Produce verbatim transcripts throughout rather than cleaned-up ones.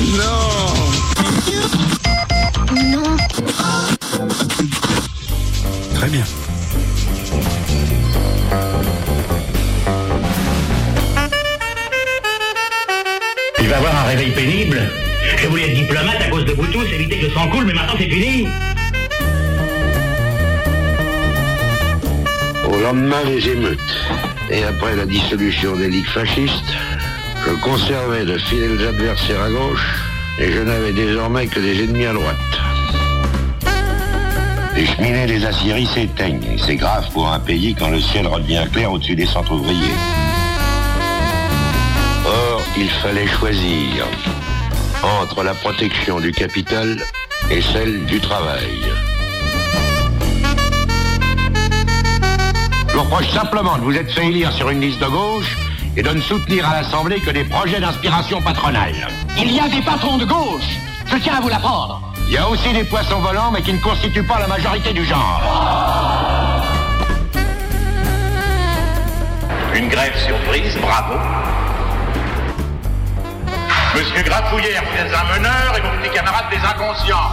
non. Non. Très bien. Il va avoir un réveil pénible. Je voulais être diplomate à cause de vous tous, éviter que le sang coule, mais maintenant c'est fini. Au lendemain des émeutes, et après la dissolution des ligues fascistes, je conservais de fidèles adversaires à gauche, et je n'avais désormais que des ennemis à droite. Les cheminées des aciéries s'éteignent, et c'est grave pour un pays quand le ciel redevient clair au-dessus des centres ouvriers. Or, il fallait choisir entre la protection du capital et celle du travail. Je vous reproche simplement de vous être fait élire sur une liste de gauche et de ne soutenir à l'Assemblée que des projets d'inspiration patronale. Il y a des patrons de gauche, je tiens à vous l'apprendre. Il y a aussi des poissons volants, mais qui ne constituent pas la majorité du genre. Une grève surprise, bravo. Monsieur Grafouillère, vous êtes un meneur et vos petits camarades des inconscients.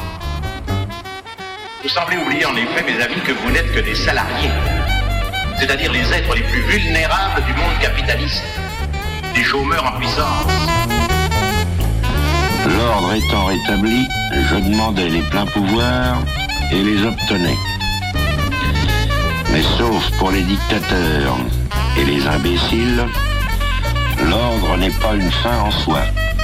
Vous semblez oublier en effet, mes amis, que vous n'êtes que des salariés. C'est-à-dire les êtres les plus vulnérables du monde capitaliste. Des chômeurs en puissance. L'ordre étant rétabli, je demandais les pleins pouvoirs et les obtenais. Mais sauf pour les dictateurs et les imbéciles, l'ordre n'est pas une fin en soi.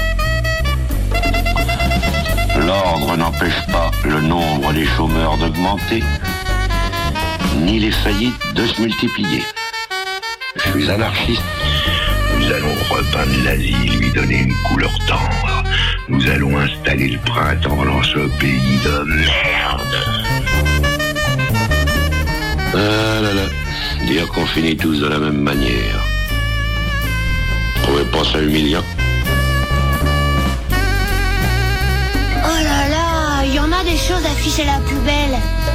L'ordre n'empêche pas le nombre des chômeurs d'augmenter, ni les faillites de se multiplier. Je suis anarchiste. Nous allons repeindre l'Asie, lui donner une couleur tendre. Nous allons installer le printemps dans ce pays de merde. Ah là là, dire qu'on finit tous de la même manière. Trouvez pas ça humiliant? Oh là là, il y en a des choses à ficher à la poubelle.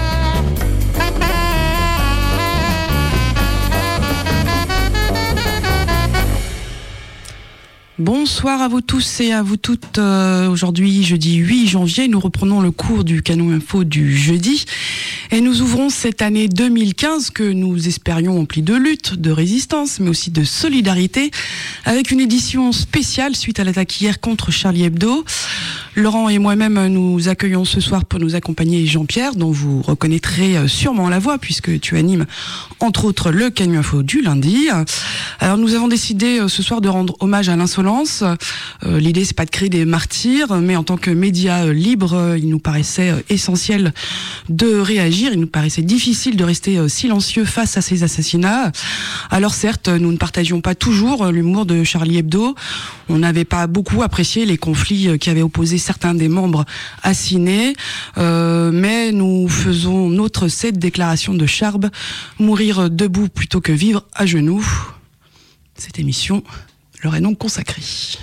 Bonsoir à vous tous et à vous toutes. Euh, aujourd'hui, jeudi huit janvier, nous reprenons le cours du Canon Info du jeudi. Et nous ouvrons cette année deux mille quinze que nous espérions emplie de lutte, de résistance, mais aussi de solidarité, avec une édition spéciale suite à l'attaque hier contre Charlie Hebdo. Laurent et moi-même nous accueillons ce soir pour nous accompagner Jean-Pierre, dont vous reconnaîtrez sûrement la voix puisque tu animes entre autres le Canon Info du lundi. Alors nous avons décidé ce soir de rendre hommage à l'insolence. Euh, l'idée c'est pas de créer des martyrs, mais en tant que média libre, il nous paraissait essentiel de réagir. Il nous paraissait difficile de rester silencieux face à ces assassinats. Alors certes, nous ne partagions pas toujours l'humour de Charlie Hebdo. On n'avait pas beaucoup apprécié les conflits qui avaient opposé certains des membres assinés, euh, mais nous faisons nôtre cette déclaration de Charb: mourir debout plutôt que vivre à genoux. Cette émission leur est donc consacrée.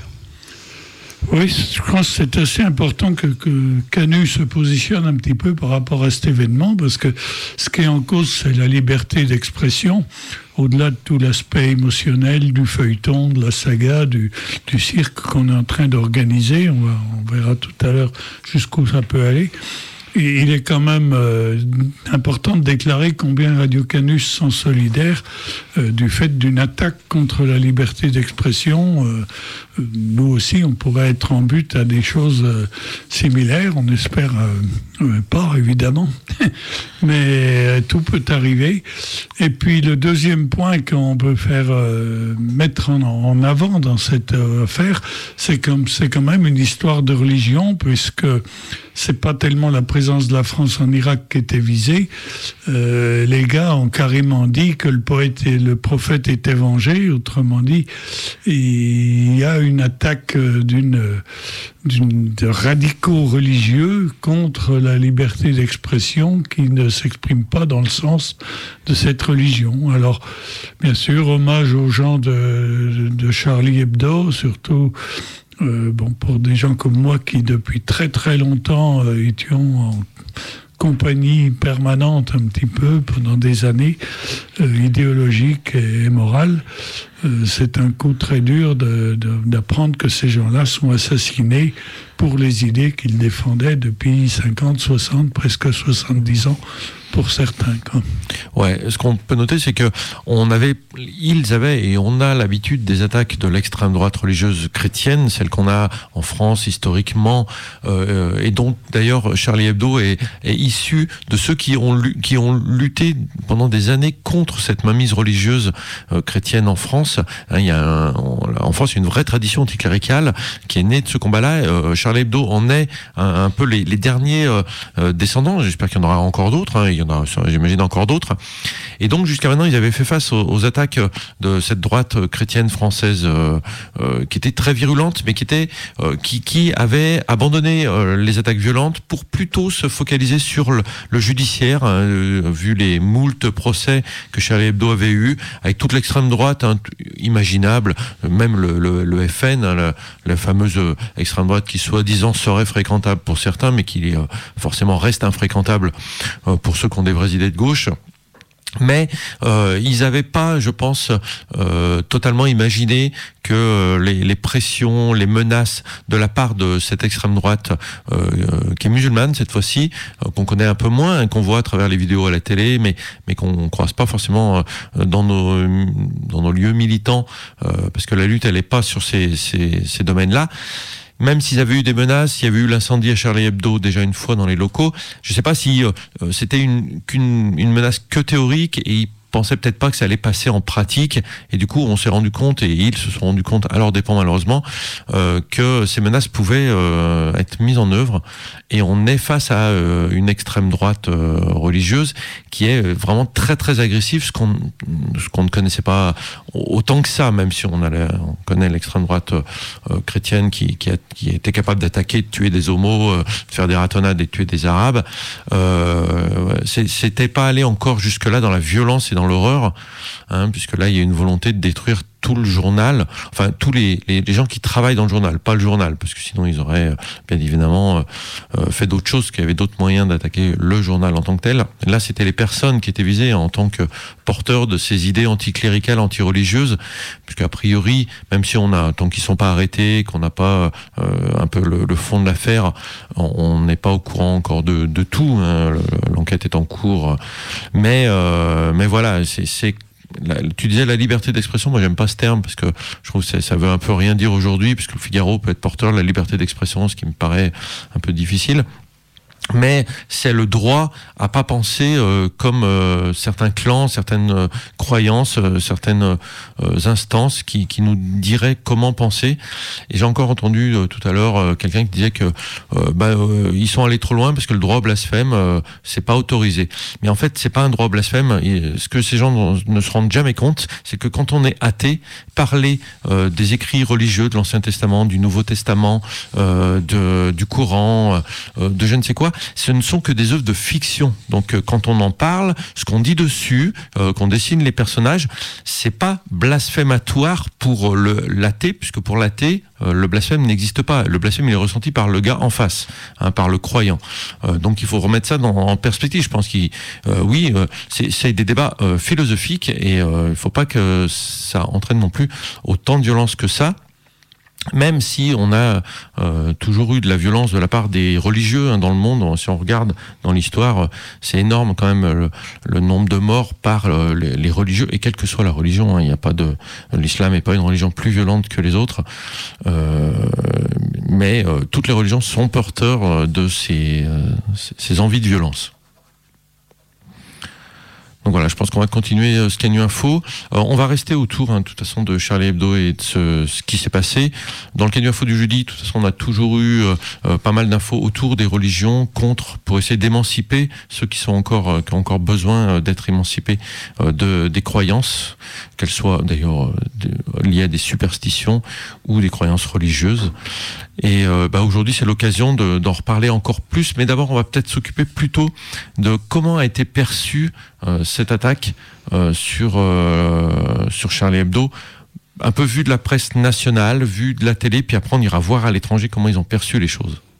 Oui, je pense que c'est assez important que, que Canu se positionne un petit peu par rapport à cet événement, parce que ce qui est en cause, c'est la liberté d'expression, au-delà de tout l'aspect émotionnel du feuilleton, de la saga, du, du cirque qu'on est en train d'organiser. On, va, on verra tout à l'heure jusqu'où ça peut aller. Et il est quand même euh, important de déclarer combien Radio Canus sont solidaires euh, du fait d'une attaque contre la liberté d'expression. Euh, nous aussi, on pourrait être en but à des choses euh, similaires. On espère euh, euh, pas, évidemment, mais euh, tout peut arriver. Et puis le deuxième point qu'on peut faire euh, mettre en, en avant dans cette euh, affaire, c'est comme c'est quand même une histoire de religion, puisque c'est pas tellement la présence de la France en Irak qui était visée. Euh, les gars ont carrément dit que le poète et le prophète étaient vengés. Autrement dit, il y a une attaque d'une, d'une de radicaux religieux contre la liberté d'expression qui ne s'exprime pas dans le sens de cette religion. Alors, bien sûr, hommage aux gens de, de Charlie Hebdo, surtout. Euh, bon, pour des gens comme moi qui, depuis très très longtemps, euh, étions en compagnie permanente un petit peu pendant des années, euh, idéologique et morale. Euh, c'est un coup très dur de, de, d'apprendre que ces gens-là sont assassinés pour les idées qu'ils défendaient depuis cinquante, soixante, presque soixante-dix ans pour certains. Quoi. Ouais, ce qu'on peut noter, c'est que on avait, ils avaient et on a l'habitude des attaques de l'extrême droite religieuse chrétienne, celle qu'on a en France historiquement, euh, et dont d'ailleurs Charlie Hebdo est, est issu de ceux qui ont, qui ont lutté pendant des années contre cette mainmise religieuse euh, chrétienne en France. Hein, il y a un, en France, il y a une vraie tradition anticléricale qui est née de ce combat-là. Euh, Charlie Hebdo en est un, un peu les, les derniers euh, euh, descendants. J'espère qu'il y en aura encore d'autres. Hein. Il y en a, j'imagine, encore d'autres. Et donc, jusqu'à maintenant, ils avaient fait face aux, aux attaques de cette droite chrétienne française euh, euh, qui était très virulente, mais qui était euh, qui, qui avait abandonné euh, les attaques violentes pour plutôt se focaliser sur le, le judiciaire, hein, euh, vu les moultes procès que Charlie Hebdo avait eu avec toute l'extrême droite hein, imaginable, même le, le, le F N, hein, la, la fameuse extrême droite qui soi-disant serait fréquentable pour certains, mais qui euh, forcément reste infréquentable euh, pour ceux qui ont des vraies idées de gauche. Mais euh, ils n'avaient pas, je pense, euh, totalement imaginé que euh, les, les pressions, les menaces de la part de cette extrême droite euh, euh, qui est musulmane cette fois-ci, euh, qu'on connaît un peu moins, hein, qu'on voit à travers les vidéos à la télé, mais mais qu'on ne croise pas forcément euh, dans nos dans nos lieux militants, euh, parce que la lutte elle n'est pas sur ces ces, ces domaines-là. Même s'ils avaient eu des menaces, il y avait eu l'incendie à Charlie Hebdo déjà une fois dans les locaux. Je ne sais pas si euh, c'était une, qu'une, une menace que théorique et ils pensaient peut-être pas que ça allait passer en pratique. Et du coup, on s'est rendu compte, et ils se sont rendus compte, à leur dépens malheureusement, euh, que ces menaces pouvaient euh, être mises en œuvre. Et on est face à euh, une extrême droite euh, religieuse qui est vraiment très très agressive, ce qu'on, ce qu'on ne connaissait pas autant que ça, même si on, a la, on connaît l'extrême droite euh, chrétienne qui, qui, a, qui était capable d'attaquer, de tuer des homos, euh, de faire des ratonnades et de tuer des arabes. Euh, c'est, c'était pas allé encore jusque-là dans la violence et dans l'horreur, hein, puisque là il y a une volonté de détruire tout le journal, enfin tous les, les, les gens qui travaillent dans le journal, pas le journal, parce que sinon ils auraient bien évidemment euh, fait d'autres choses, qu'il y avait d'autres moyens d'attaquer le journal en tant que tel. Là c'était les personnes qui étaient visées en tant que porteurs de ces idées anticléricales, antireligieuses, puisqu'à priori, même si on a, tant qu'ils sont pas arrêtés, qu'on n'a pas euh, un peu le, le fond de l'affaire, on n'est pas au courant encore de, de tout, hein, l'enquête est en cours, mais, euh, mais voilà, c'est, c'est La, tu disais la liberté d'expression, moi j'aime pas ce terme parce que je trouve que ça, ça veut un peu rien dire aujourd'hui, puisque le Figaro peut être porteur de la liberté d'expression, ce qui me paraît un peu difficile. Mais c'est le droit à pas penser euh, comme euh, certains clans, certaines euh, croyances, euh, certaines euh, instances qui, qui nous diraient comment penser. Et j'ai encore entendu euh, tout à l'heure euh, quelqu'un qui disait que euh, bah, euh, ils sont allés trop loin parce que le droit au blasphème euh, c'est pas autorisé. Mais en fait c'est pas un droit au blasphème. Et ce que ces gens ne se rendent jamais compte, c'est que quand on est athée, parler euh, des écrits religieux de l'Ancien Testament, du Nouveau Testament, euh, de, du Coran, euh, de je ne sais quoi, ce ne sont que des œuvres de fiction. Donc euh, quand on en parle, ce qu'on dit dessus, euh, qu'on dessine les personnages, c'est pas blasphématoire pour le, l'athée, puisque pour l'athée, euh, le blasphème n'existe pas. Le blasphème, il est ressenti par le gars en face, hein, par le croyant. Euh, donc il faut remettre ça dans, en perspective. Je pense qu'il, euh, oui, euh, c'est, c'est des débats euh, philosophiques et euh, il ne faut pas que ça entraîne non plus autant de violence que ça. Même si on a euh, toujours eu de la violence de la part des religieux hein, dans le monde, si on regarde dans l'histoire, c'est énorme quand même le, le nombre de morts par euh, les, les religieux, et quelle que soit la religion, il hein, n'y a pas de, l'islam n'est pas une religion plus violente que les autres, euh, mais euh, toutes les religions sont porteurs de ces, euh, ces envies de violence. Donc voilà, je pense qu'on va continuer euh, Scanu Info. Euh, on va rester autour, hein, de toute façon, de Charlie Hebdo et de ce, ce qui s'est passé. Dans le Scanu Info du jeudi, de toute façon, on a toujours eu euh, euh, pas mal d'infos autour des religions, contre, pour essayer d'émanciper ceux qui sont encore, euh, qui ont encore besoin euh, d'être émancipés euh, de des croyances, qu'elles soient d'ailleurs euh, de, liées à des superstitions ou des croyances religieuses. Et euh, bah, aujourd'hui, c'est l'occasion de, d'en reparler encore plus. Mais d'abord, on va peut-être s'occuper plutôt de comment a été perçue euh, cette attaque euh, sur euh, sur Charlie Hebdo, un peu vu de la presse nationale, vu de la télé, puis après on ira voir à l'étranger comment ils ont perçu les choses.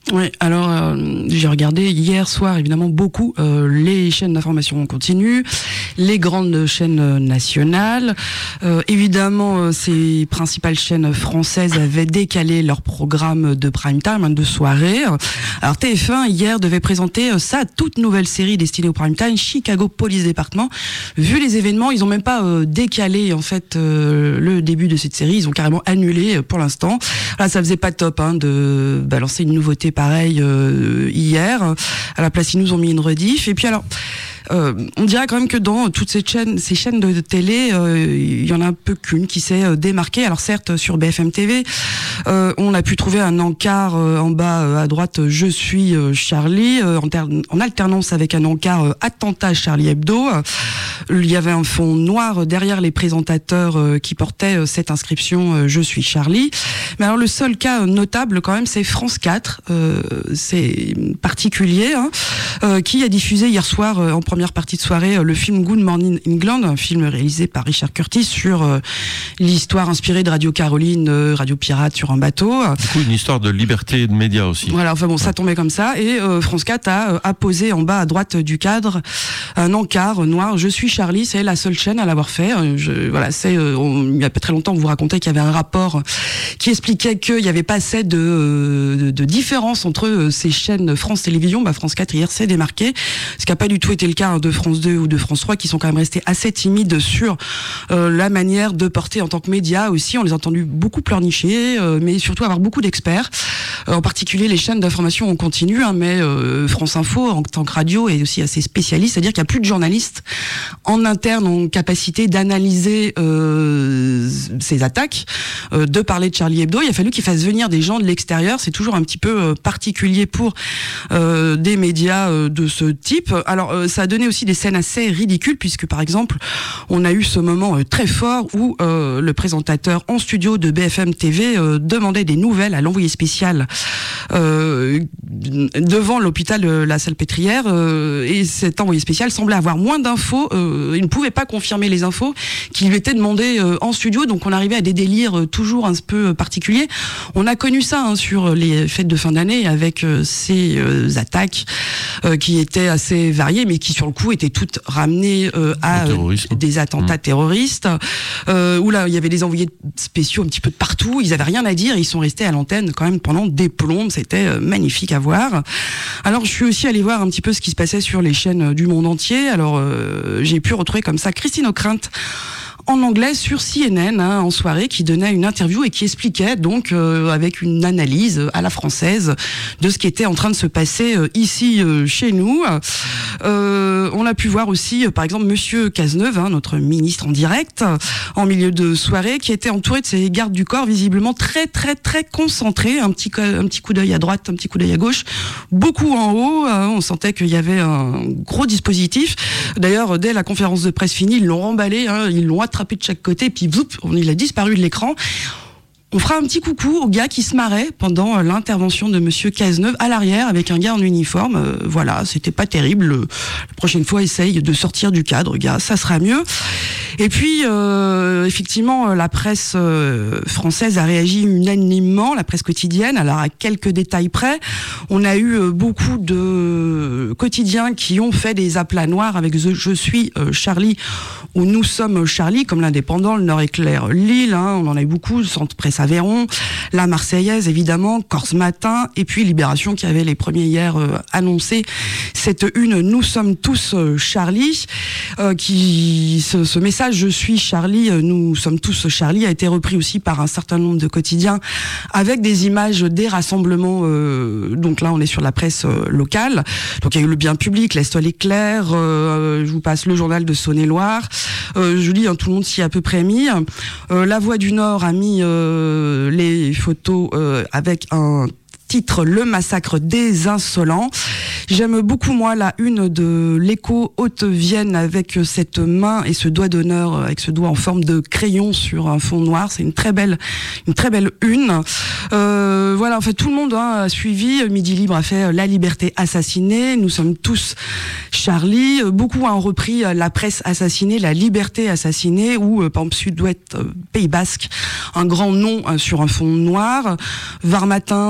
Oui, alors euh, j'ai regardé hier soir évidemment beaucoup euh, les chaînes d'information en continu, les grandes chaînes nationales. Euh, évidemment, euh, ces principales chaînes françaises avaient décalé leur programme de prime time, hein, de soirée. Alors T F un hier devait présenter euh, sa toute nouvelle série destinée au prime time, Chicago Police Department. Vu les événements, ils ont même pas euh, décalé en fait euh, le début de cette série, ils ont carrément annulé euh, pour l'instant. Là, ça faisait pas top hein, de balancer une nouveauté pareil euh, hier. À la place, ils nous ont mis une rediff. Et puis alors, euh, on dirait quand même que dans toutes ces chaînes, ces chaînes de télé, euh, il y en a un peu qu'une qui s'est euh, démarquée. Alors certes, sur B F M T V, euh, on a pu trouver un encart euh, en bas euh, à droite, euh, je suis euh, Charlie, euh, en, ter- en alternance avec un encart euh, attentat Charlie Hebdo. Euh, il y avait un fond noir derrière les présentateurs euh, qui portaient euh, cette inscription euh, je suis Charlie. Mais alors le seul cas notable quand même, c'est France quatre. Euh, c'est particulier, hein, euh, qui a diffusé hier soir euh, en première partie de soirée euh, le film Good Morning England, un film réalisé par Richard Curtis sur euh, l'histoire inspirée de Radio Caroline, euh, Radio Pirate sur un bateau. Du coup, une histoire de liberté de médias aussi. Voilà, enfin bon, ça tombait comme ça. Et euh, France quatre a euh, apposé en bas à droite du cadre un encart noir. Je suis Charlie, c'est la seule chaîne à l'avoir fait. Euh, je, voilà, c'est euh, on, il y a pas très longtemps, on vous racontait qu'il y avait un rapport qui expliquait qu'il n'y avait pas assez de, de, de différence entre euh, ces chaînes France Télévisions. Bah, France quatre hier s'est démarqué, ce qui n'a pas du tout été le cas hein, de France deux ou de France trois, qui sont quand même restés assez timides sur euh, la manière de porter en tant que média aussi. On les a entendus beaucoup pleurnicher, euh, mais surtout avoir beaucoup d'experts, euh, en particulier les chaînes d'information en continu, hein, mais euh, France Info en tant que radio est aussi assez spécialiste, c'est-à-dire qu'il n'y a plus de journalistes en interne en capacité d'analyser euh, ces attaques, euh, de parler de Charlie Hebdo. Il a fallu qu'il fasse venir des gens de l'extérieur. C'est toujours un petit peu euh, particulier pour euh, des médias euh, de ce type. Alors euh, ça a donné aussi des scènes assez ridicules, puisque par exemple on a eu ce moment euh, très fort où euh, le présentateur en studio de B F M T V euh, demandait des nouvelles à l'envoyé spécial euh, devant l'hôpital de la Salpêtrière, euh, et cet envoyé spécial semblait avoir moins d'infos, euh, il ne pouvait pas confirmer les infos qui lui étaient demandées euh, en studio, donc on arrivait à des délires euh, toujours un peu particuliers. On a connu ça hein, sur les fêtes de fin d'année avec euh, ces euh, attaques euh, qui étaient assez variées, mais qui sur le coup étaient toutes ramenées euh, à euh, des attentats mmh. terroristes, euh, où là il y avait des envoyés spéciaux un petit peu de partout, ils avaient rien à dire, ils sont restés à l'antenne quand même pendant des plombes, c'était euh, magnifique à voir. Alors je suis aussi allée voir un petit peu ce qui se passait sur les chaînes du monde entier. Alors euh, j'ai pu retrouver comme ça Christine O'Krent en anglais sur C N N hein, en soirée, qui donnait une interview et qui expliquait donc euh, avec une analyse à la française de ce qui était en train de se passer euh, ici euh, chez nous. Euh, on a pu voir aussi euh, par exemple Monsieur Cazeneuve, hein, notre ministre en direct, en milieu de soirée, qui était entouré de ses gardes du corps, visiblement très très très concentrés, un petit un petit coup d'œil à droite, un petit coup d'œil à gauche, beaucoup en haut. Hein, on sentait qu'il y avait un gros dispositif. D'ailleurs, dès la conférence de presse finie, ils l'ont remballé, hein, ils l'ont attrapé de chaque côté, puis voup, il a disparu de l'écran. On fera un petit coucou au gars qui se marrait pendant l'intervention de Monsieur Cazeneuve à l'arrière avec un gars en uniforme. Euh, voilà, c'était pas terrible. La prochaine fois, essaye de sortir du cadre, gars, ça sera mieux. Et puis, euh, effectivement, la presse euh, française a réagi unanimement, la presse quotidienne. Alors, à quelques détails près, on a eu euh, beaucoup de quotidiens qui ont fait des aplats noirs avec The Je suis euh, Charlie ou Nous sommes Charlie, comme l'Indépendant, le Nord-Éclair, Lille. Hein, on en a eu beaucoup, Centre Presse Aveyron, la Marseillaise évidemment, Corse Matin, et puis Libération qui avait les premiers hier euh, annoncé cette une Nous sommes tous euh, Charlie, euh, qui ce, ce message Je suis Charlie, euh, nous sommes tous Charlie a été repris aussi par un certain nombre de quotidiens avec des images des rassemblements. Euh, donc là on est sur la presse euh, locale. Donc il y a eu le Bien Public, l'Est Éclair, euh, je vous passe le journal de Saône-et-Loire. Euh, je lis, hein, tout le monde s'y est à peu près mis. Euh, la Voix du Nord a mis euh, les photos euh, avec un titre Le massacre des insolents. J'aime beaucoup moi la une de l'Écho Haute-Vienne avec cette main et ce doigt d'honneur, avec ce doigt en forme de crayon sur un fond noir. C'est une très belle, une très belle une. Euh, voilà, en fait tout le monde hein, a suivi. Midi Libre a fait La liberté assassinée. Nous sommes tous Charlie. Beaucoup ont repris La presse assassinée, La liberté assassinée, ou par exemple Sud-Ouest, Pays Basque, un grand nom hein, sur un fond noir. Var Matin, Nice Matin,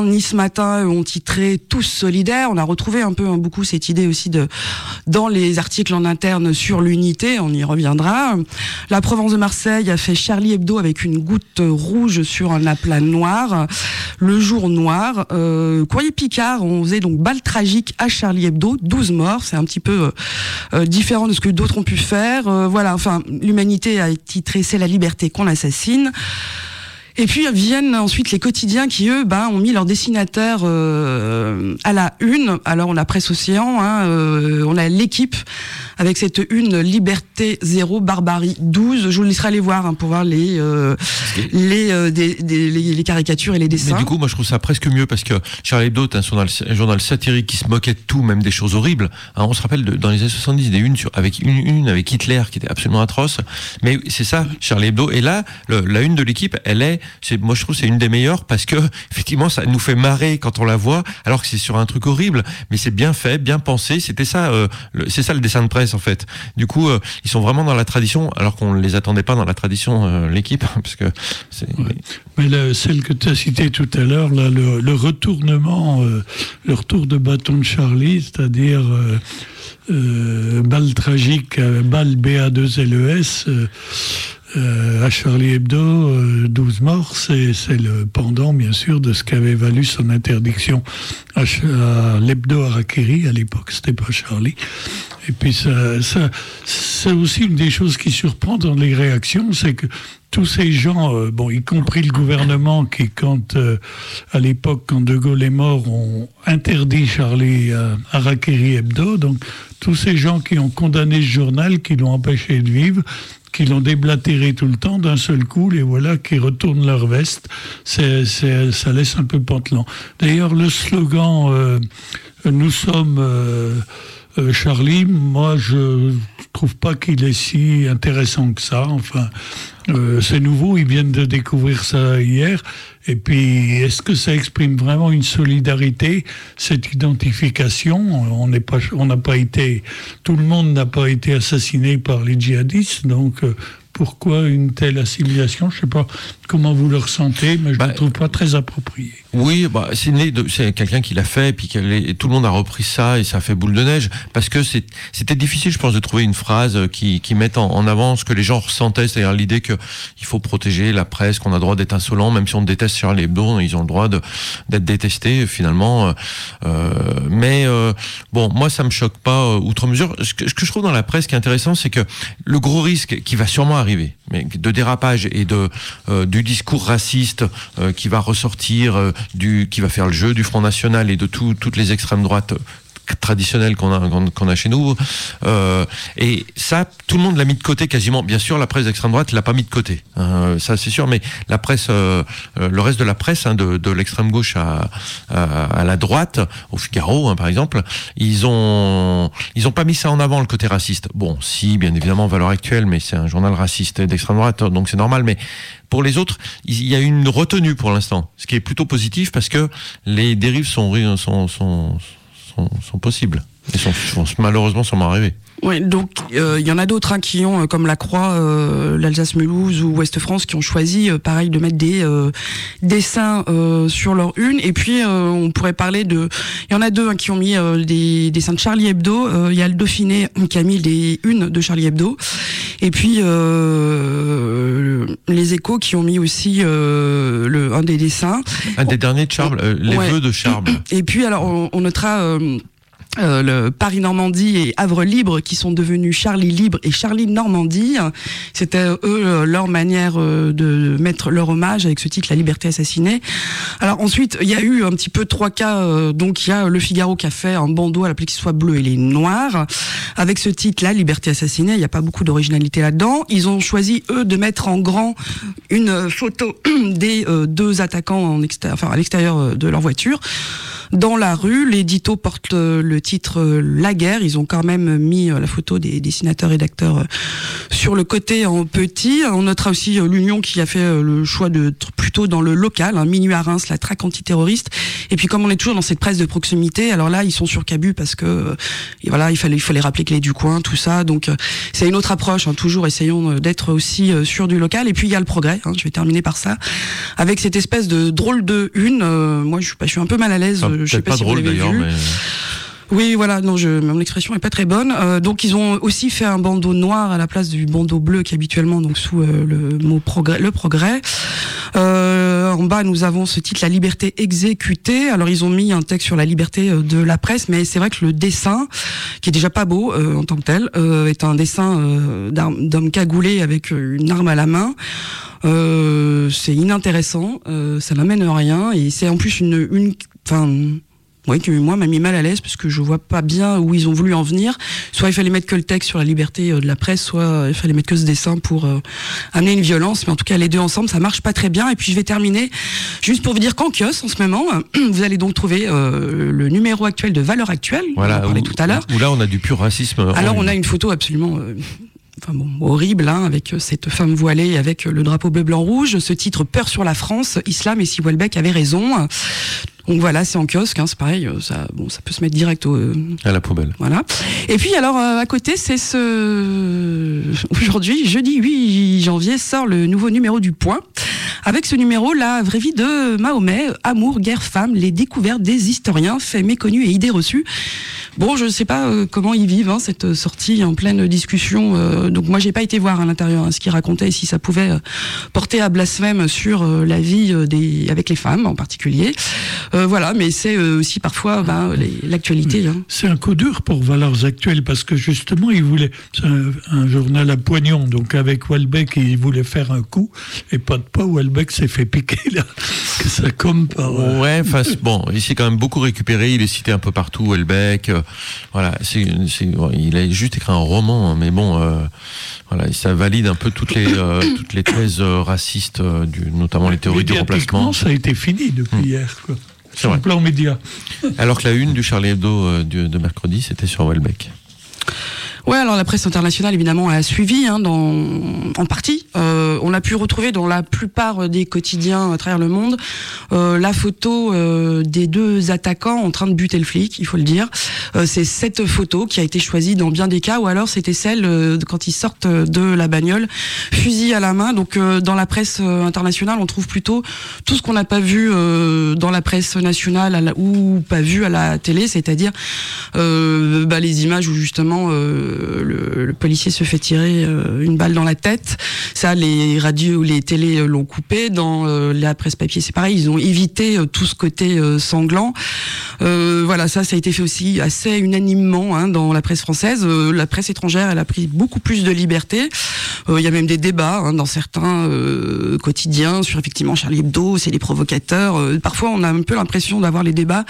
matin ont titré « Tous solidaires ». On a retrouvé un peu, hein, beaucoup cette idée aussi de, dans les articles en interne sur l'unité, on y reviendra. La Provence de Marseille a fait Charlie Hebdo avec une goutte rouge sur un aplat noir. Le Jour Noir. Euh, Courrier Picard, on faisait donc balle tragique à Charlie Hebdo, douze morts. C'est un petit peu euh, différent de ce que d'autres ont pu faire. Euh, voilà, enfin, l'humanité a titré « C'est la liberté qu'on assassine ». Et puis viennent ensuite les quotidiens qui, eux, ben, ont mis leur dessinateur euh, à la une. Alors on a Presse Océan, hein, euh, on a L'Équipe avec cette une Liberté zéro, Barbarie douze. Je vous laisserai aller voir, hein, pour voir les euh, les, euh, des, des, les les caricatures et les dessins. Mais du coup, moi je trouve ça presque mieux parce que Charlie Hebdo est un journal, un journal satirique qui se moquait de tout, même des choses horribles. Hein, on se rappelle de, dans les années soixante-dix des unes sur, avec une une avec Hitler qui était absolument atroce. Mais c'est ça, Charlie Hebdo. Et là, le, la une de L'Équipe, elle est C'est, moi je trouve que c'est une des meilleures parce que effectivement ça nous fait marrer quand on la voit alors que c'est sur un truc horrible, mais c'est bien fait, bien pensé. C'était ça, euh, le, c'est ça le dessin de presse en fait. Du coup, euh, ils sont vraiment dans la tradition alors qu'on les attendait pas dans la tradition, euh, L'Équipe, parce que c'est. Ouais. Mais la, celle que tu as citée tout à l'heure, là, le, le retournement, euh, le retour de bâton de Charlie, c'est-à-dire euh, euh, balle tragique, euh, balle B A deux L E S. Euh, Euh, à Charlie Hebdo, euh, douze morts, c'est, c'est le pendant, bien sûr, de ce qu'avait valu son interdiction à, à l'hebdo Harakiri. À l'époque, c'était pas Charlie. Et puis, ça, ça, c'est aussi une des choses qui surprend dans les réactions, c'est que tous ces gens, euh, bon, y compris le gouvernement qui, quand, euh, à l'époque, quand De Gaulle est mort, ont interdit Charlie euh, Harakiri Hebdo, donc tous ces gens qui ont condamné ce journal, qui l'ont empêché de vivre, qui l'ont déblatéré tout le temps, d'un seul coup, les voilà qui retournent leur veste. C'est, c'est, ça laisse un peu pantelant. D'ailleurs, le slogan euh, « Nous sommes euh, euh, Charlie », moi, je trouve pas qu'il est si intéressant que ça. Enfin, euh, c'est nouveau, ils viennent de découvrir ça hier. Et puis, est-ce que ça exprime vraiment une solidarité, cette identification ? On n'est pas, on n'a pas été, tout le monde n'a pas été assassiné par les djihadistes, donc euh, pourquoi une telle assimilation ? Je ne sais pas comment vous le ressentez, mais je ne bah, le trouve pas très approprié. Oui, bah, c'est, né de, c'est quelqu'un qui l'a fait, et puis et tout le monde a repris ça, et ça a fait boule de neige, parce que c'est, c'était difficile, je pense, de trouver une phrase qui, qui mette en, en avant ce que les gens ressentaient, c'est-à-dire l'idée qu'il faut protéger la presse, qu'on a le droit d'être insolent, même si on déteste Charlie Hebdo, ils ont le droit de, d'être détestés, finalement. Euh, mais euh, bon, moi, ça me choque pas euh, outre mesure. Ce que, ce que je trouve dans la presse qui est intéressant, c'est que le gros risque qui va sûrement arriver, mais de dérapage et de euh, du discours raciste euh, qui va ressortir, euh, du qui va faire le jeu du Front National et de tout, toutes les extrêmes droites traditionnelles qu'on a qu'on a chez nous, euh, et ça tout le monde l'a mis de côté quasiment. Bien sûr, la presse d'extrême droite l'a pas mis de côté, euh, ça c'est sûr, mais la presse, euh, le reste de la presse, hein, de, de l'extrême gauche à, à, à la droite, au Figaro, hein, par exemple, ils ont ils ont pas mis ça en avant, le côté raciste. Bon, si, bien évidemment, Valeurs Actuelles, mais c'est un journal raciste d'extrême droite, donc c'est normal, mais pour les autres, il y a une retenue pour l'instant, ce qui est plutôt positif parce que les dérives sont sont sont sont, sont possibles et sont, sont malheureusement sûrement arrivées. Oui, donc il euh, y en a d'autres, hein, qui ont, comme la Croix, euh, l'Alsace-Mulhouse ou Ouest-France, qui ont choisi, euh, pareil, de mettre des euh, dessins euh, sur leur une. Et puis, euh, on pourrait parler de... Il y en a deux, hein, qui ont mis euh, des dessins de Charlie Hebdo. Il euh, y a le Dauphiné qui a mis des unes de Charlie Hebdo. Et puis, euh, les Échos qui ont mis aussi euh, le, un des dessins. Un des derniers de Charles, euh, les ouais. vœux de Charles. Et puis, alors, on, on notera... Euh, Euh, le Paris-Normandie et Havre Libre qui sont devenus Charlie Libre et Charlie Normandie. C'était eux leur manière de mettre leur hommage avec ce titre, La Liberté assassinée. Alors ensuite, il y a eu un petit peu trois cas. Donc il y a Le Figaro qui a fait un bandeau à la place qu'il soit bleu et les noirs avec ce titre, La Liberté assassinée. Il n'y a pas beaucoup d'originalité là-dedans. Ils ont choisi eux de mettre en grand une photo des euh, deux attaquants en extérieur, enfin à l'extérieur de leur voiture. dans la rue. L'édito porte le titre La guerre. Ils ont quand même mis la photo des dessinateurs-rédacteurs sur le côté en petit. On notera aussi l'Union qui a fait le choix de plutôt dans le local, hein, Minuit à Reims, la traque antiterroriste. Et puis comme on est toujours dans cette presse de proximité, alors là ils sont sur Cabu parce que et voilà, il fallait il fallait rappeler Clé du coin, tout ça. Donc c'est une autre approche, hein, toujours essayons d'être aussi sur du local. Et puis il y a le Progrès, hein, je vais terminer par ça, avec cette espèce de drôle de une. Euh, moi je suis pas, je suis un peu mal à l'aise. Enfin, je sais pas, pas si drôle, vous l'avez vu. Mais... Oui, voilà, non, je, mon expression est pas très bonne. Euh, donc ils ont aussi fait un bandeau noir à la place du bandeau bleu qui habituellement donc sous euh, le mot progrès, le Progrès. Euh, en bas, nous avons ce titre, La liberté exécutée. Alors ils ont mis un texte sur la liberté de la presse, mais c'est vrai que le dessin, qui est déjà pas beau euh, en tant que tel, euh, est un dessin euh, d'homme cagoulé avec une arme à la main. Euh, c'est inintéressant, euh, ça n'amène rien, et c'est en plus une, une, enfin. Oui, qui moi m'a mis mal à l'aise parce que je vois pas bien où ils ont voulu en venir. Soit il fallait mettre que le texte sur la liberté de la presse, soit il fallait mettre que ce dessin pour euh, amener une violence. Mais en tout cas, les deux ensemble, ça marche pas très bien. Et puis je vais terminer juste pour vous dire qu'en kiosque, en ce moment, vous allez donc trouver euh, le numéro actuel de Valeurs Actuelles. Voilà, on en parlait où, tout à l'heure. Où là, on a du pur racisme. Alors on a une photo absolument. Euh, Enfin bon, horrible, hein, avec cette femme voilée, avec le drapeau bleu, blanc, rouge. Ce titre, Peur sur la France, Islam et si Houellebecq avait raison. Donc voilà, c'est en kiosque, hein, c'est pareil, ça, bon, ça peut se mettre direct au, euh, à la poubelle. Voilà. Et puis alors euh, à côté, c'est ce aujourd'hui, jeudi huit janvier, sort le nouveau numéro du Point. Avec ce numéro, la vraie vie de Mahomet, amour, guerre, femme, les découvertes des historiens, faits méconnus et idées reçues. Bon, je ne sais pas euh, comment ils vivent, hein, cette sortie en pleine discussion. Euh, donc moi, j'ai pas été voir à l'intérieur hein, ce qu'ils racontaient et si ça pouvait euh, porter à blasphème sur euh, la vie euh, des avec les femmes en particulier. Euh, voilà, mais c'est euh, aussi parfois ben, les, l'actualité. Hein. C'est un coup dur pour Valeurs Actuelles parce que justement, ils voulaient c'est un, un journal à poignon, donc avec Houellebecq, ils voulaient faire un coup et pas de pas Houellebecq s'est fait piquer là. Que ça comme par. Euh... Ouais, enfin bon, il s'est quand même beaucoup récupéré. Il est cité un peu partout, Houellebecq. Euh, voilà, c'est, c'est, il a juste écrit un roman, mais bon, euh, voilà, ça valide un peu toutes les euh, toutes les thèses euh, racistes, euh, du, notamment les théories du remplacement. Ça a été fini depuis mmh. hier, quoi. C'est sur vrai. le plan média. Alors que la une du Charlie Hebdo euh, de, de mercredi, c'était sur Houellebecq. Ouais, alors la presse internationale évidemment a suivi hein, dans, en partie. Euh, on a pu retrouver dans la plupart des quotidiens à travers le monde euh, la photo euh, des deux attaquants en train de buter le flic, il faut le dire. Euh, c'est cette photo qui a été choisie dans bien des cas, ou alors c'était celle euh, quand ils sortent de la bagnole, fusil à la main. Donc euh, dans la presse euh, internationale, on trouve plutôt tout ce qu'on n'a pas vu euh, dans la presse nationale à la, ou pas vu à la télé, c'est-à-dire euh, bah, les images où justement euh, Le, le policier se fait tirer euh, une balle dans la tête. Ça, les radios, les télés l'ont coupé. Dans euh, la presse papier, c'est pareil. Ils ont évité euh, tout ce côté euh, sanglant. Euh, voilà, ça, ça a été fait aussi assez unanimement hein, dans la presse française. Euh, la presse étrangère, elle a pris beaucoup plus de liberté. Il euh, y a même des débats hein, dans certains euh, quotidiens sur effectivement Charlie Hebdo, c'est les provocateurs. Euh, parfois, on a un peu l'impression d'avoir les débats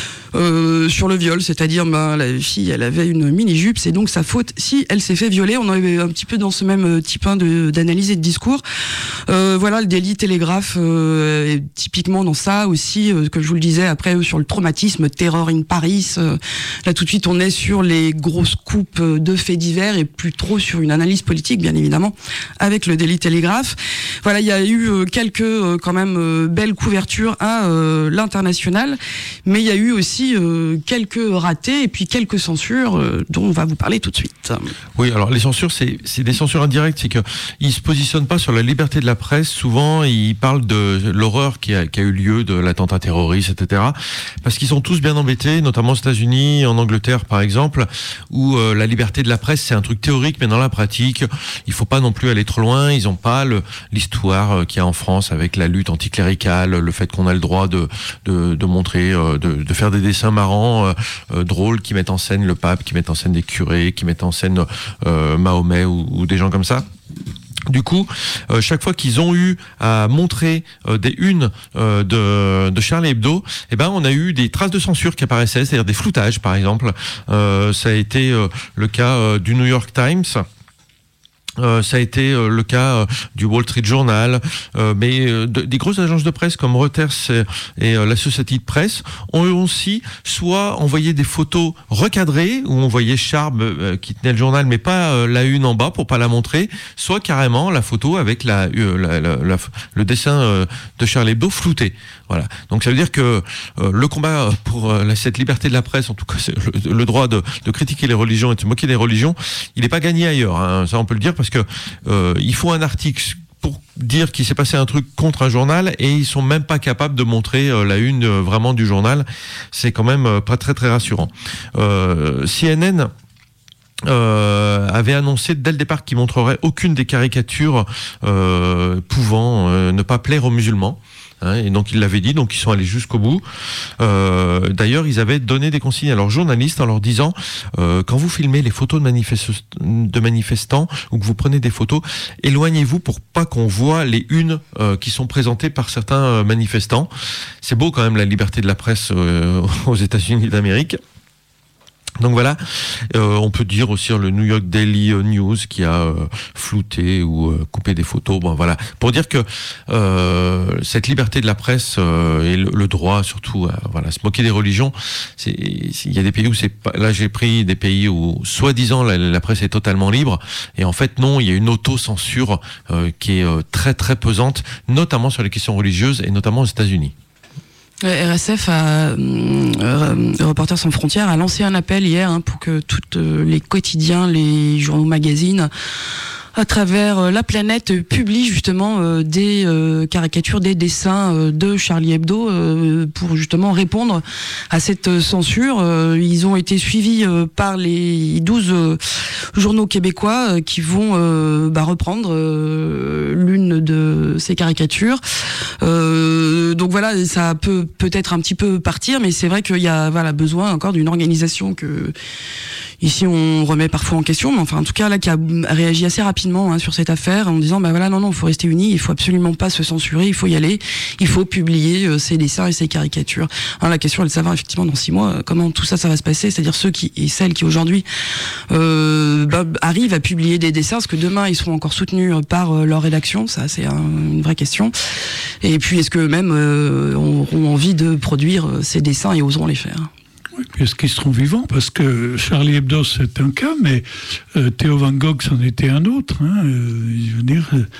Euh, sur le viol, c'est-à-dire ben, la fille elle avait une mini-jupe, c'est donc sa faute si elle s'est fait violer. On avait un petit peu dans ce même type hein, de, d'analyse et de discours. Euh, voilà, le délit Télégraphe euh, est typiquement dans ça aussi, euh, que je vous le disais après euh, sur le traumatisme, Terror in Paris. Euh, là tout de suite on est sur les grosses coupes de faits divers et plus trop sur une analyse politique bien évidemment avec le délit Télégraphe. Voilà, il y a eu euh, quelques euh, quand même euh, belles couvertures à euh, l'international, mais il y a eu aussi Euh, quelques ratés et puis quelques censures euh, dont on va vous parler tout de suite. Oui, alors les censures, c'est, c'est des censures indirectes, c'est qu'ils se positionnent pas sur la liberté de la presse. Souvent, ils parlent de l'horreur qui a, qui a eu lieu, de l'attentat terroriste, et cetera. Parce qu'ils sont tous bien embêtés, notamment aux États-Unis, en Angleterre par exemple, où euh, la liberté de la presse c'est un truc théorique, mais dans la pratique, il faut pas non plus aller trop loin. Ils ont pas le, l'histoire qu'il y a en France avec la lutte anticléricale, le fait qu'on a le droit de de, de montrer, euh, de, de faire des dessins marrants, euh, euh, drôles, qui mettent en scène le pape, qui mettent en scène des curés, qui mettent en scène euh, Mahomet ou, ou des gens comme ça. Du coup, euh, chaque fois qu'ils ont eu à montrer euh, des unes euh, de, de Charlie Hebdo, eh ben on a eu des traces de censure qui apparaissaient, c'est-à-dire des floutages, par exemple. Euh, ça a été euh, le cas euh, du New York Times. Euh, ça a été euh, le cas euh, du Wall Street Journal, euh, mais euh, de, des grosses agences de presse comme Reuters et, et euh, l'Associated Press ont aussi soit envoyé des photos recadrées où on voyait Charb euh, qui tenait le journal mais pas euh, la une en bas pour pas la montrer, soit carrément la photo avec la, euh, la, la, la le dessin euh, de Charlie Hebdo flouté. Voilà. Donc ça veut dire que euh, le combat pour euh, cette liberté de la presse, en tout cas c'est le, le droit de, de critiquer les religions et de se moquer des religions, il n'est pas gagné ailleurs. Hein. Ça on peut le dire parce que euh, il faut un article pour dire qu'il s'est passé un truc contre un journal et ils sont même pas capables de montrer euh, la une euh, vraiment du journal. C'est quand même euh, pas très très rassurant. Euh, C N N Euh, avait annoncé dès le départ qu'il montrerait aucune des caricatures euh, pouvant euh, ne pas plaire aux musulmans. Hein, et donc ils l'avaient dit, donc ils sont allés jusqu'au bout. Euh, d'ailleurs, ils avaient donné des consignes à leurs journalistes en leur disant euh, quand vous filmez les photos de, manifest- de manifestants ou que vous prenez des photos, éloignez-vous pour pas qu'on voit les unes euh, qui sont présentées par certains euh, manifestants. C'est beau quand même la liberté de la presse euh, aux États-Unis d'Amérique. Donc voilà, euh, on peut dire aussi le New York Daily News qui a euh, flouté ou euh, coupé des photos. Bon voilà, pour dire que euh, cette liberté de la presse euh, et le, le droit surtout à voilà se moquer des religions, c'est il y a des pays où c'est pas, là j'ai pris des pays où soi-disant la, la presse est totalement libre et en fait non, il y a une auto-censure euh, qui est euh, très très pesante, notamment sur les questions religieuses et notamment aux États-Unis. R S F, a, euh, Reporters sans frontières, a lancé un appel hier hein, pour que tous euh, les quotidiens, les journaux, magazines, à travers la planète, publient justement euh, des euh, caricatures, des dessins euh, de Charlie Hebdo euh, pour justement répondre à cette censure. Euh, ils ont été suivis euh, par les douze euh, journaux québécois euh, qui vont euh, bah, reprendre euh, l'une de ces caricatures. Euh, donc voilà, ça peut peut-être un petit peu partir, mais c'est vrai qu'il y a voilà besoin encore d'une organisation que ici on remet parfois en question, mais enfin en tout cas là qui a réagi assez rapidement hein, sur cette affaire en disant bah voilà non non il faut rester unis, il faut absolument pas se censurer, il faut y aller, il faut publier euh, ces dessins et ces caricatures. Alors, la question est de savoir effectivement dans six mois comment tout ça ça va se passer, c'est-à-dire ceux qui et celles qui aujourd'hui euh, bah, arrivent à publier des dessins, est-ce que demain ils seront encore soutenus par euh, leur rédaction, ça c'est un, une vraie question. Et puis est-ce que eux-mêmes euh, auront envie de produire euh, ces dessins et oseront les faire. Est-ce qu'ils seront vivants? Parce que Charlie Hebdo, c'est un cas, mais euh, Theo Van Gogh, c'en était un autre. Hein. Euh, je veux dire, euh,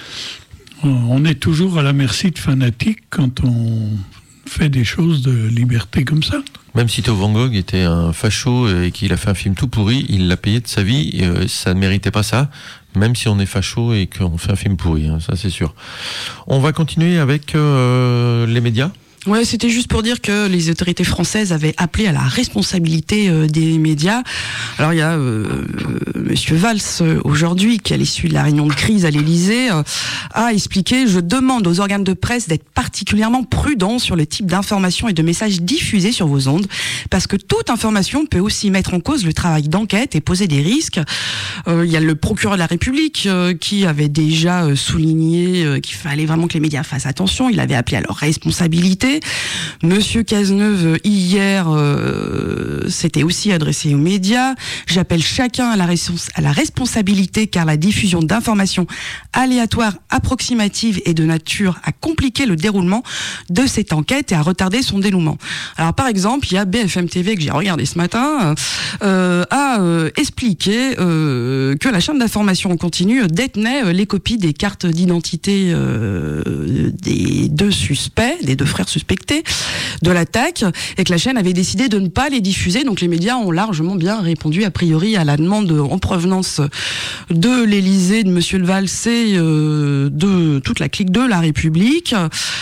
on est toujours à la merci de fanatiques quand on fait des choses de liberté comme ça. Même si Theo Van Gogh était un facho et qu'il a fait un film tout pourri, il l'a payé de sa vie, et euh, ça ne méritait pas ça, même si on est facho et qu'on fait un film pourri, hein, ça c'est sûr. On va continuer avec euh, les médias. Ouais, c'était juste pour dire que les autorités françaises avaient appelé à la responsabilité euh, des médias. Alors il y a euh, euh, Monsieur Valls euh, aujourd'hui qui, à l'issue de la réunion de crise à l'Élysée, euh, a expliqué: je demande aux organes de presse d'être particulièrement prudents sur le type d'informations et de messages diffusés sur vos ondes, parce que toute information peut aussi mettre en cause le travail d'enquête et poser des risques. Euh, il y a le procureur de la République euh, qui avait déjà euh, souligné euh, qu'il fallait vraiment que les médias fassent attention. Il avait appelé à leur responsabilité. Monsieur Cazeneuve, hier, euh, s'était aussi adressé aux médias. J'appelle chacun à la, respons- à la responsabilité, car la diffusion d'informations aléatoires, approximatives et de nature à compliquer le déroulement de cette enquête et à retarder son dénouement. Alors, par exemple, il y a B F M T V, que j'ai regardé ce matin, euh, a euh, expliqué euh, que la chaîne d'information en continu détenait euh, les copies des cartes d'identité euh, des deux suspects, des deux frères suspectés de l'attaque, et que la chaîne avait décidé de ne pas les diffuser. Donc les médias ont largement bien répondu a priori à la demande en provenance de l'Élysée, de Monsieur Valls et euh, de toute la clique de la République.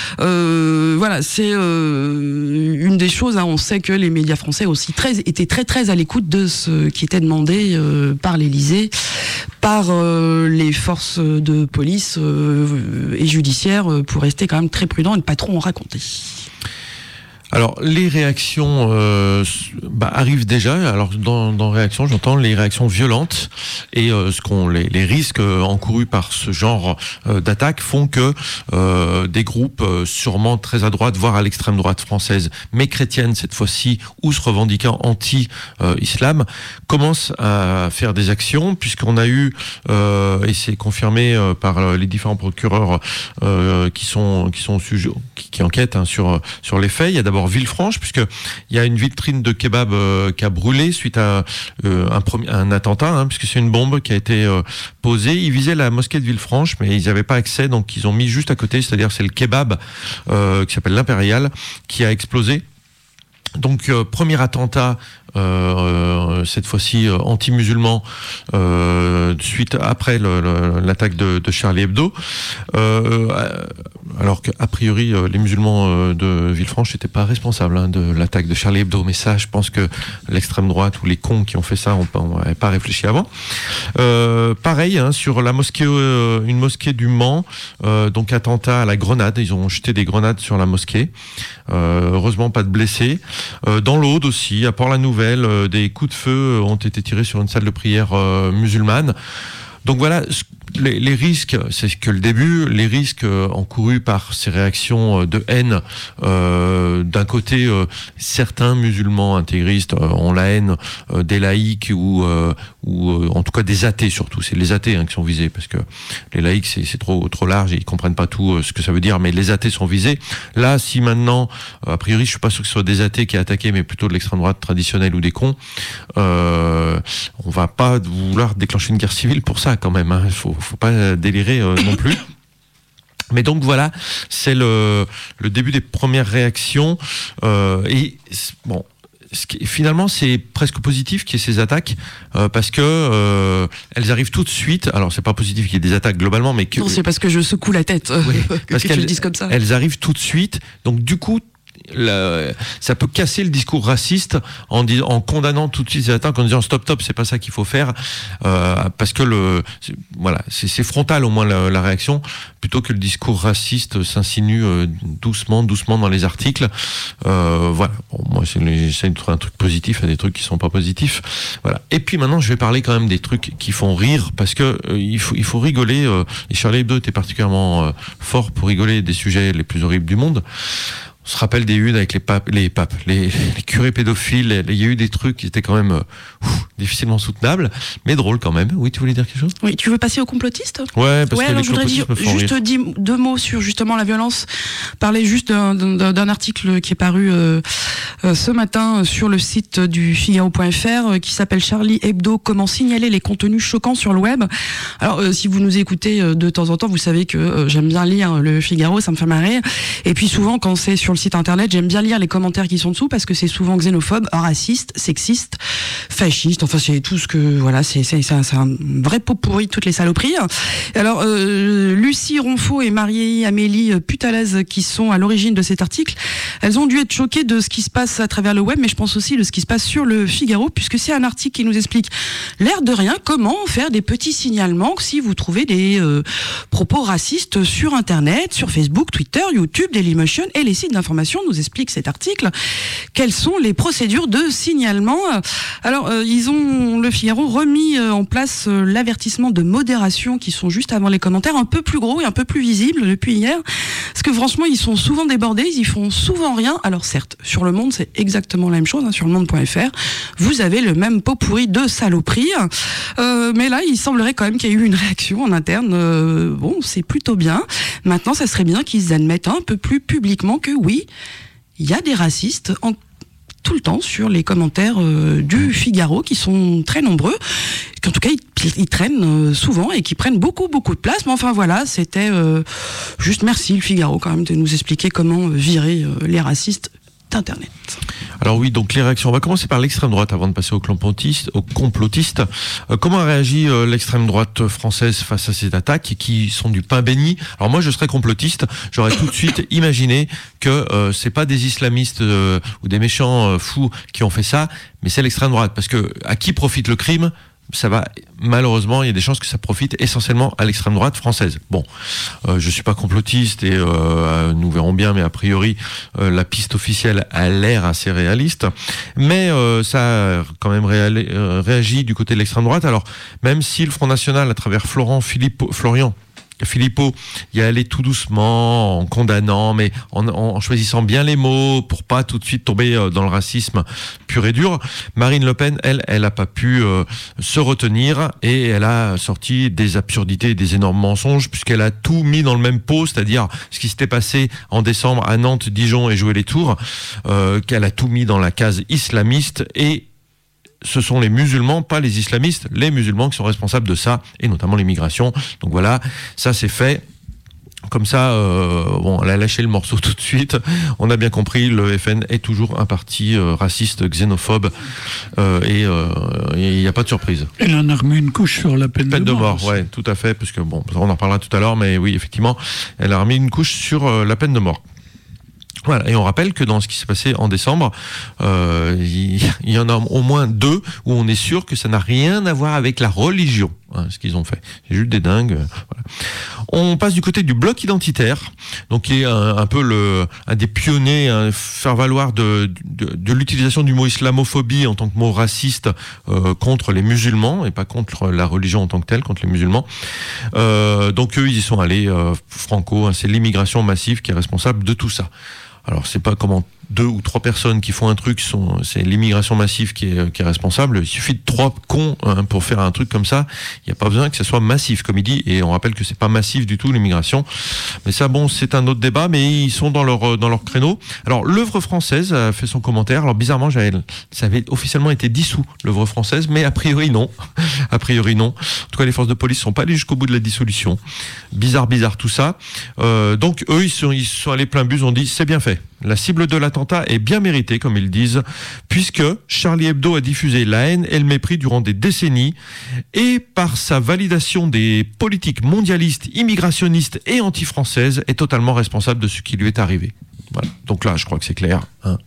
Euh, voilà, c'est euh, une des choses. Hein, on sait que les médias français aussi très, étaient très très à l'écoute de ce qui était demandé euh, par l'Élysée, par euh, les forces de police euh, et judiciaires, euh, pour rester quand même très prudent et ne pas trop en raconter. Alors les réactions euh, bah, arrivent déjà. Alors dans, dans réaction, j'entends les réactions violentes et euh, ce qu'on les, les risques euh, encourus par ce genre euh, d'attaque font que euh, des groupes euh, sûrement très à droite, voire à l'extrême droite française, mais chrétienne cette fois-ci, ou se revendiquant anti-islam, commencent à faire des actions, puisqu'on a eu euh, et c'est confirmé euh, par les différents procureurs euh, qui sont qui sont sujets, qui, qui enquêtent hein, sur sur les faits. Il y a d'abord Villefranche, puisque il y a une vitrine de kebab euh, qui a brûlé suite à euh, un, premier, un attentat, hein, puisque c'est une bombe qui a été euh, posée. Ils visaient la mosquée de Villefranche, mais ils n'avaient pas accès, donc ils ont mis juste à côté, c'est-à-dire c'est le kebab euh, qui s'appelle l'Impérial, qui a explosé. Donc euh, premier attentat, euh, cette fois-ci euh, anti-musulman, euh, suite après le, le, l'attaque de, de Charlie Hebdo. Euh, alors qu'a priori euh, les musulmans euh, de Villefranche n'étaient pas responsables hein, de l'attaque de Charlie Hebdo, mais ça, je pense que l'extrême droite ou les cons qui ont fait ça n'avaient pas réfléchi avant. Euh, pareil hein, sur la mosquée, euh, une mosquée du Mans, euh, donc attentat à la grenade. Ils ont jeté des grenades sur la mosquée. Euh, heureusement pas de blessés. Euh, dans l'Aude aussi, à Port-la-Nouvelle, euh, des coups de feu ont été tirés sur une salle de prière euh, musulmane. Donc voilà, les, les risques, c'est que le début, les risques euh, encourus par ces réactions de haine, euh, d'un côté, euh, certains musulmans intégristes euh, ont la haine euh, des laïcs ou, euh, ou euh, en tout cas des athées surtout. C'est les athées hein, qui sont visés, parce que les laïcs c'est, c'est trop trop large et ils comprennent pas tout euh, ce que ça veut dire. Mais les athées sont visés. Là, si maintenant, euh, a priori, je suis pas sûr que ce soit des athées qui a attaqué, mais plutôt de l'extrême droite traditionnelle ou des cons. Euh, on va pas vouloir déclencher une guerre civile pour ça quand même. Hein. Il faut faut pas délirer euh, non plus. Mais donc voilà, c'est le, le début des premières réactions. Euh, et bon, ce qui, finalement, c'est presque positif qu'il y ait ces attaques euh, parce que euh, elles arrivent tout de suite. Alors, c'est pas positif qu'il y ait des attaques globalement, mais que non, c'est parce que je secoue la tête oui, que, parce que tu le dises comme ça. Elles arrivent tout de suite. Donc, du coup. La, ça peut casser le discours raciste en, dis, en condamnant tout de suite ces attaques, en disant stop stop, c'est pas ça qu'il faut faire, euh, parce que le c'est, voilà c'est, c'est frontal au moins la, la réaction, plutôt que le discours raciste s'insinue euh, doucement doucement dans les articles. Euh, voilà, bon, moi j'essaie de trouver un truc positif à des trucs qui sont pas positifs. Voilà. Et puis maintenant je vais parler quand même des trucs qui font rire, parce que euh, il faut il faut rigoler. Euh, et Charlie Hebdo était particulièrement euh, fort pour rigoler des sujets les plus horribles du monde. On se rappelle des unes avec les papes, les papes, les, les curés pédophiles. Il y a eu des trucs qui étaient quand même euh, ouf, difficilement soutenables, mais drôles quand même. Oui, tu voulais dire quelque chose ? Oui, tu veux passer aux complotistes ? Ouais, parce ouais, que alors les je voudrais dire juste dix, deux mots sur justement la violence. Parler juste d'un, d'un, d'un article qui est paru euh, euh, ce matin sur le site du Figaro point F R euh, qui s'appelle Charlie Hebdo, comment signaler les contenus choquants sur le web. Alors, euh, si vous nous écoutez euh, de temps en temps, vous savez que euh, j'aime bien lire le Figaro, ça me fait marrer. Et puis souvent, quand c'est sur le site internet, j'aime bien lire les commentaires qui sont dessous parce que c'est souvent xénophobe, raciste, sexiste, fasciste. Enfin, c'est tout ce que voilà, c'est c'est c'est un, c'est un vrai pot pourri de toutes les saloperies. Alors, euh, Lucie Ronfaux et Marie-Amélie Putalaz, qui sont à l'origine de cet article, elles ont dû être choquées de ce qui se passe à travers le web, mais je pense aussi de ce qui se passe sur le Figaro, puisque c'est un article qui nous explique, l'air de rien, comment faire des petits signalements si vous trouvez des euh, propos racistes sur Internet, sur Facebook, Twitter, YouTube, Dailymotion et les sites d'information. Nous explique cet article quelles sont les procédures de signalement. Alors euh, ils ont, le Figaro, remis euh, en place euh, l'avertissement de modération qui sont juste avant les commentaires, un peu plus gros et un peu plus visibles depuis hier, parce que franchement ils sont souvent débordés, ils y font souvent rien. Alors certes, sur Le Monde c'est exactement la même chose, hein, sur le monde point F R vous avez le même pot pourri de saloperies, euh, mais là il semblerait quand même qu'il y ait eu une réaction en interne. Euh, bon, c'est plutôt bien. Maintenant ça serait bien qu'ils admettent un peu plus publiquement que oui, il y a des racistes en, tout le temps sur les commentaires euh, du Figaro, qui sont très nombreux, qu'en tout cas ils, ils traînent euh, souvent et qui prennent beaucoup beaucoup de place. Mais enfin voilà, c'était euh, juste merci le Figaro quand même de nous expliquer comment virer euh, les racistes d'Internet. Alors oui, donc les réactions, on va commencer par l'extrême droite avant de passer aux complotistes. Aux complotistes. Euh, comment a réagi euh, l'extrême droite française face à ces attaques qui sont du pain béni ? Alors moi je serais complotiste, j'aurais tout de suite imaginé que euh, c'est pas des islamistes euh, ou des méchants euh, fous qui ont fait ça, mais c'est l'extrême droite, parce que à qui profite le crime ? ça va, malheureusement, il y a des chances que ça profite essentiellement à l'extrême droite française. Bon, euh, je suis pas complotiste et euh, nous verrons bien, mais a priori, euh, la piste officielle a l'air assez réaliste. Mais euh, ça a quand même réali- euh, réagi du côté de l'extrême droite. Alors, même si le Front National, à travers Florent Philippot, Florian, Philippot y allait tout doucement, en condamnant, mais en, en choisissant bien les mots pour pas tout de suite tomber dans le racisme pur et dur. Marine Le Pen, elle, elle a pas pu euh, se retenir et elle a sorti des absurdités et des énormes mensonges puisqu'elle a tout mis dans le même pot, c'est-à-dire ce qui s'était passé en décembre à Nantes, Dijon et Jouer-les-Tours, euh, qu'elle a tout mis dans la case islamiste et ce sont les musulmans, pas les islamistes, les musulmans qui sont responsables de ça, et notamment l'immigration. Donc voilà, ça c'est fait. Comme ça, euh, bon, elle a lâché le morceau tout de suite. On a bien compris, le F N est toujours un parti euh, raciste, xénophobe, euh, et il n'y a pas de surprise. Elle en a remis une couche sur la peine, peine de, de mort. mort, ouais, tout à fait, parce que bon, on en reparlera tout à l'heure, mais oui, effectivement, elle a remis une couche sur euh, la peine de mort. Voilà, et on rappelle que dans ce qui s'est passé en décembre, euh, il, il y en a au moins deux où on est sûr que ça n'a rien à voir avec la religion, hein, ce qu'ils ont fait. C'est juste des dingues. Euh, voilà. On passe du côté du bloc identitaire, donc qui est un, un peu le, un des pionniers, un faire valoir de, de, de l'utilisation du mot islamophobie en tant que mot raciste euh, contre les musulmans et pas contre la religion en tant que telle, contre les musulmans. Euh, donc eux, ils y sont allés euh, franco. Hein, c'est l'immigration massive qui est responsable de tout ça. Alors c'est pas comment deux ou trois personnes qui font un truc, sont, c'est l'immigration massive qui est, qui est responsable. Il suffit de trois cons hein, pour faire un truc comme ça. Il n'y a pas besoin que ça soit massif, comme il dit. Et on rappelle que c'est pas massif du tout l'immigration. Mais ça, bon, c'est un autre débat. Mais ils sont dans leur dans leur créneau. Alors l'œuvre française a fait son commentaire. Alors bizarrement, j'avais, ça avait officiellement été dissous l'œuvre française, mais a priori non. a priori non. En tout cas, les forces de police sont pas allées jusqu'au bout de la dissolution. Bizarre, bizarre tout ça. Euh, donc eux, ils sont ils sont allés plein bus. On dit c'est bien fait. La cible de l'attentat est bien méritée, comme ils disent, puisque Charlie Hebdo a diffusé la haine et le mépris durant des décennies, et par sa validation des politiques mondialistes, immigrationnistes et anti-françaises, est totalement responsable de ce qui lui est arrivé. Voilà. Donc là, je crois que c'est clair. Hein.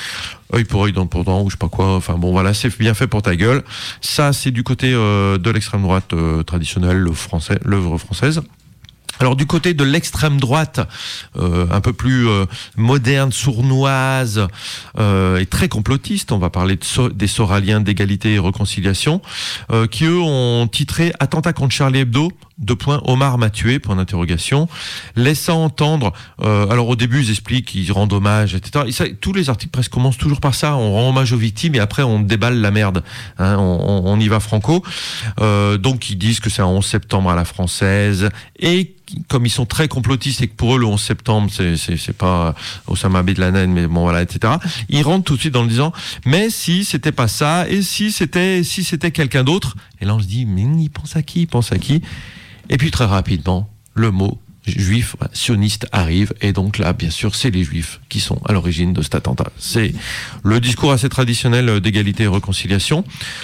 Œil pour œil, dent pour dent, ou je sais pas quoi. Enfin bon, voilà, c'est bien fait pour ta gueule. Ça, c'est du côté euh, de l'extrême droite euh, traditionnelle, le français, l'œuvre française. Alors du côté de l'extrême droite, euh, un peu plus euh, moderne, sournoise euh, et très complotiste, on va parler de so- des Soraliens d'égalité et réconciliation, euh, qui eux ont titré « Attentat contre Charlie Hebdo ». Deux points, Omar m'a tué, point d'interrogation, laissant entendre, euh, alors au début ils expliquent qu'ils rendent hommage, et cetera. Et ça, tous les articles presque commencent toujours par ça, on rend hommage aux victimes et après on déballe la merde, hein, on, on y va franco. Euh, donc ils disent que c'est un onze septembre à la française, et comme ils sont très complotistes et que pour eux le onze septembre c'est, c'est, c'est pas Osama Bin Laden, mais bon voilà, et cetera. Ils rentrent tout de suite dans le disant, mais si c'était pas ça, et si c'était, si c'était quelqu'un d'autre, et là on se dit, mais il pense à qui, il pense à qui? Et puis très rapidement, le mot juif, sioniste arrive, et donc là, bien sûr, c'est les juifs qui sont à l'origine de cet attentat. C'est le discours assez traditionnel d'égalité et réconciliation.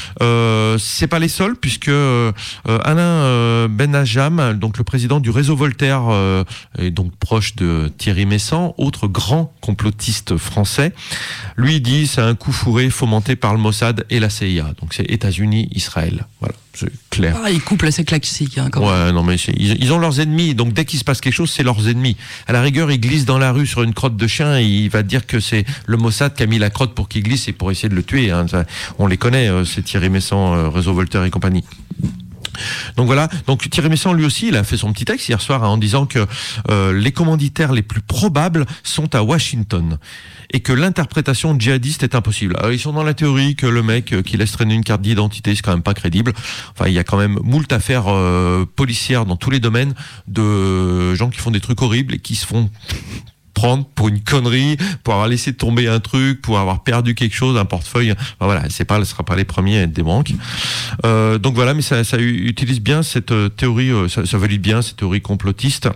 Euh, c'est pas les seuls, puisque euh, Alain euh, Benajam, donc le président du réseau Voltaire, euh, est donc proche de Thierry Messant, autre grand complotiste français, lui dit c'est un coup fourré fomenté par le Mossad et la C I A. Donc c'est États-Unis, Israël. Voilà. C'est clair. Ah, ils couplent assez classique. Hein, quand ouais, même. non, mais c'est, ils, ils ont leurs ennemis, donc dès qu'il se passe quelque chose, c'est leurs ennemis. À la rigueur, ils glissent dans la rue sur une crotte de chien, et il va dire que c'est le Mossad qui a mis la crotte pour qu'il glisse et pour essayer de le tuer. Hein. Ça, on les connaît, euh, c'est Thierry Messant, euh, Réseau Voltaire et compagnie. Donc voilà, donc Thierry Messant lui aussi, il a fait son petit texte hier soir hein, en disant que euh, les commanditaires les plus probables sont à Washington et que l'interprétation djihadiste est impossible. Alors, ils sont dans la théorie que le mec euh, qui laisse traîner une carte d'identité, c'est quand même pas crédible. Enfin, il y a quand même moult affaires euh, policières dans tous les domaines de gens qui font des trucs horribles et qui se font prendre pour une connerie, pour avoir laissé tomber un truc, pour avoir perdu quelque chose, un portefeuille. Enfin, voilà, c'est pas, ce sera pas les premiers à être des banques. Euh, donc voilà, mais ça, ça utilise bien cette théorie, ça, ça valide bien cette théorie complotiste.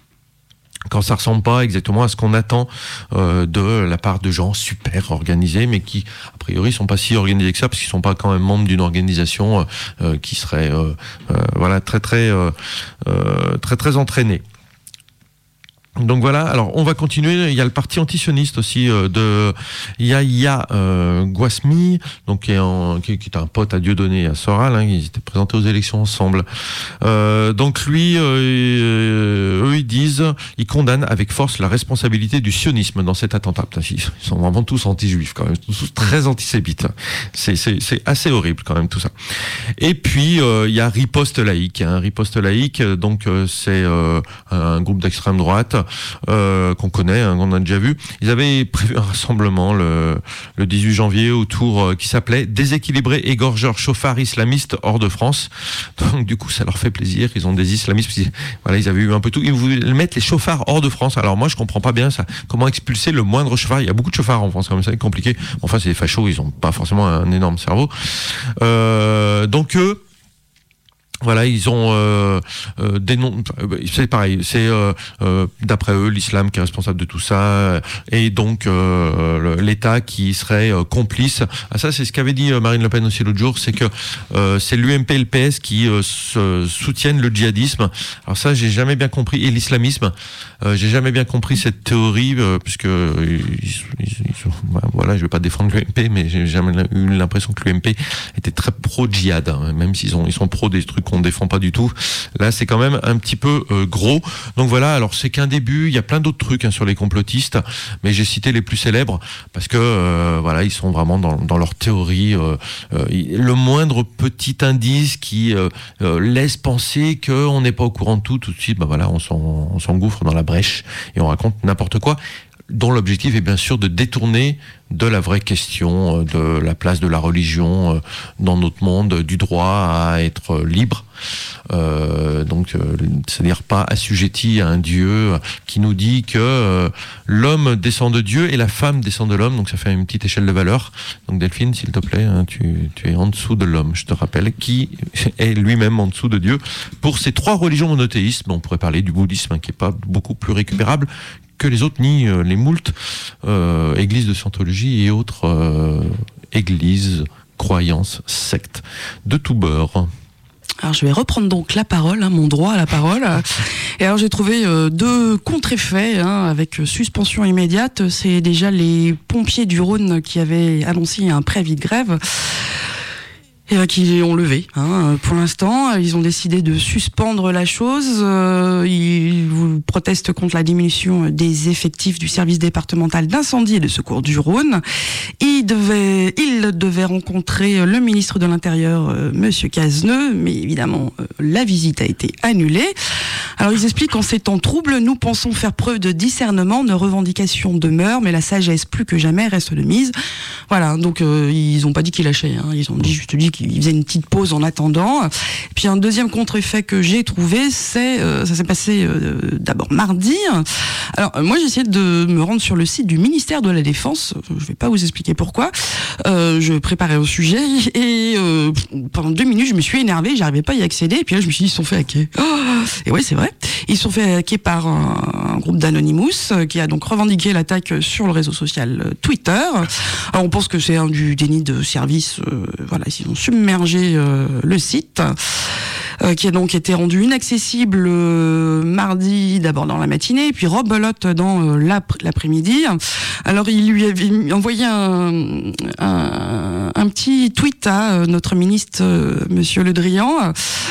Quand ça ressemble pas exactement à ce qu'on attend euh, de la part de gens super organisés, mais qui a priori sont pas si organisés que ça, parce qu'ils sont pas quand même membres d'une organisation euh, qui serait euh, euh, voilà très très euh, euh, très très entraînée. Donc voilà, alors on va continuer. Il y a le parti antisioniste aussi euh, de Yahya euh, Gouasmi, donc qui est, en, qui, qui est un pote à Dieudonné et à Soral, hein, ils étaient présentés aux élections ensemble. Euh, donc lui, euh, eux ils disent, ils condamnent avec force la responsabilité du sionisme dans cet attentat. Ils sont vraiment tous anti-juifs quand même, tous très antisémites. C'est, c'est, c'est assez horrible quand même tout ça. Et puis euh, il y a Riposte laïque, hein, Riposte laïque, donc euh, c'est euh, un groupe d'extrême droite. Euh, qu'on connaît, hein, qu'on a déjà vu. Ils avaient prévu un rassemblement le, le dix-huit janvier autour euh, qui s'appelait Déséquilibrés égorgeurs chauffards islamistes hors de France. Donc du coup ça leur fait plaisir. Ils ont des islamistes. Puis, voilà, ils avaient eu un peu tout. Ils voulaient mettre les chauffards hors de France. Alors moi je comprends pas bien ça. Comment expulser le moindre chauffard? Il y a beaucoup de chauffards en France, comme ça, c'est compliqué. Enfin c'est des fachos, ils ont pas forcément un énorme cerveau. Euh, donc eux. Voilà, ils ont euh, euh, des noms. C'est pareil. C'est euh, euh, d'après eux l'islam qui est responsable de tout ça, et donc euh, l'État qui serait euh, complice. Ah, ça, c'est ce qu'avait dit Marine Le Pen aussi l'autre jour, c'est que euh, c'est l'U M P et le P S qui euh, se soutiennent le djihadisme. Alors ça, j'ai jamais bien compris, et l'islamisme. Euh, j'ai jamais bien compris cette théorie, euh, puisque ils, ils, ils, voilà, je vais pas défendre l'U M P, mais j'ai jamais eu l'impression que l'U M P était très pro djihad, hein, même s'ils ont ils sont pro des trucs qu'on défend pas du tout. Là, c'est quand même un petit peu euh, gros. Donc voilà, alors c'est qu'un début. Il y a plein d'autres trucs hein, sur les complotistes, mais j'ai cité les plus célèbres parce que euh, voilà, ils sont vraiment dans, dans leur théorie. Euh, euh, le moindre petit indice qui euh, euh, laisse penser qu'on n'est pas au courant de tout, tout de suite, bah voilà, on, s'en, on s'engouffre dans la brèche et on raconte n'importe quoi, dont l'objectif est bien sûr de détourner de la vraie question de la place de la religion dans notre monde, du droit à être libre, euh, donc euh, c'est-à-dire pas assujetti à un Dieu qui nous dit que euh, l'homme descend de Dieu et la femme descend de l'homme, donc ça fait une petite échelle de valeur. Donc Delphine, s'il te plaît, hein, tu, tu es en dessous de l'homme, je te rappelle, qui est lui-même en dessous de Dieu. Pour ces trois religions monothéistes, on pourrait parler du bouddhisme hein, qui est pas beaucoup plus récupérable que les autres, ni euh, les moultes euh, églises de scientologie et autres euh, églises, croyances, sectes de tout bord. Alors je vais reprendre donc la parole, hein, mon droit à la parole. Et alors j'ai trouvé euh, deux contre-effets hein, avec suspension immédiate. C'est déjà les pompiers du Rhône qui avaient annoncé un préavis de grève. Et euh, qui ont levé. Hein. Pour l'instant, ils ont décidé de suspendre la chose. Euh, ils protestent contre la diminution des effectifs du service départemental d'incendie et de secours du Rhône. Ils devaient, ils devaient rencontrer le ministre de l'Intérieur, euh, Monsieur Cazeneuve, mais évidemment, euh, la visite a été annulée. Alors ils expliquent qu'en ces temps troubles, nous pensons faire preuve de discernement, nos revendications demeurent, mais la sagesse plus que jamais reste de mise. Voilà, donc euh, ils n'ont pas dit qu'ils lâchaient, hein. Ils ont dit, juste dit qu'ils faisaient une petite pause en attendant. Et puis un deuxième contre-effet que j'ai trouvé, c'est, euh, ça s'est passé euh, d'abord mardi. Alors euh, moi j'ai essayé de me rendre sur le site du ministère de la Défense, je vais pas vous expliquer pourquoi, euh, je préparais au sujet, et euh, pendant deux minutes je me suis énervée, j'arrivais pas à y accéder, et puis là je me suis dit ils se sont fait hacker. Oh, et ouais c'est vrai. Ils se sont fait hacker par un, un groupe d'Anonymous euh, qui a donc revendiqué l'attaque sur le réseau social euh, Twitter. Alors on pense que c'est un du déni de service. Euh, voilà, ils ont submergé euh, le site. Euh, qui a donc été rendu inaccessible euh, mardi d'abord dans la matinée, et puis rebelote dans euh, l'ap- l'après-midi. Alors il lui avait envoyé un, un, un petit tweet à euh, notre ministre euh, Monsieur Le Drian.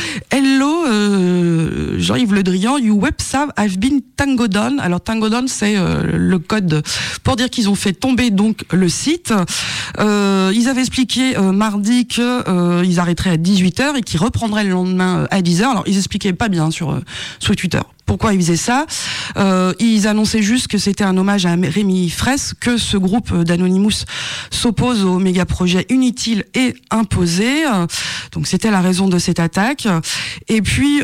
Hello euh, Jean-Yves Le Drian, you website have been tango down. Alors tango down c'est euh, le code pour dire qu'ils ont fait tomber donc le site. Euh, ils avaient expliqué euh, mardi que euh, ils arrêteraient à dix-huit heures et qu'ils reprendraient le lendemain à dix heures. Alors ils expliquaient pas bien sur, sur Twitter pourquoi ils faisaient ça. Euh, ils annonçaient juste que c'était un hommage à Rémi Fraisse, que ce groupe d'Anonymous s'oppose au méga projet inutile et imposé. Donc c'était la raison de cette attaque. Et puis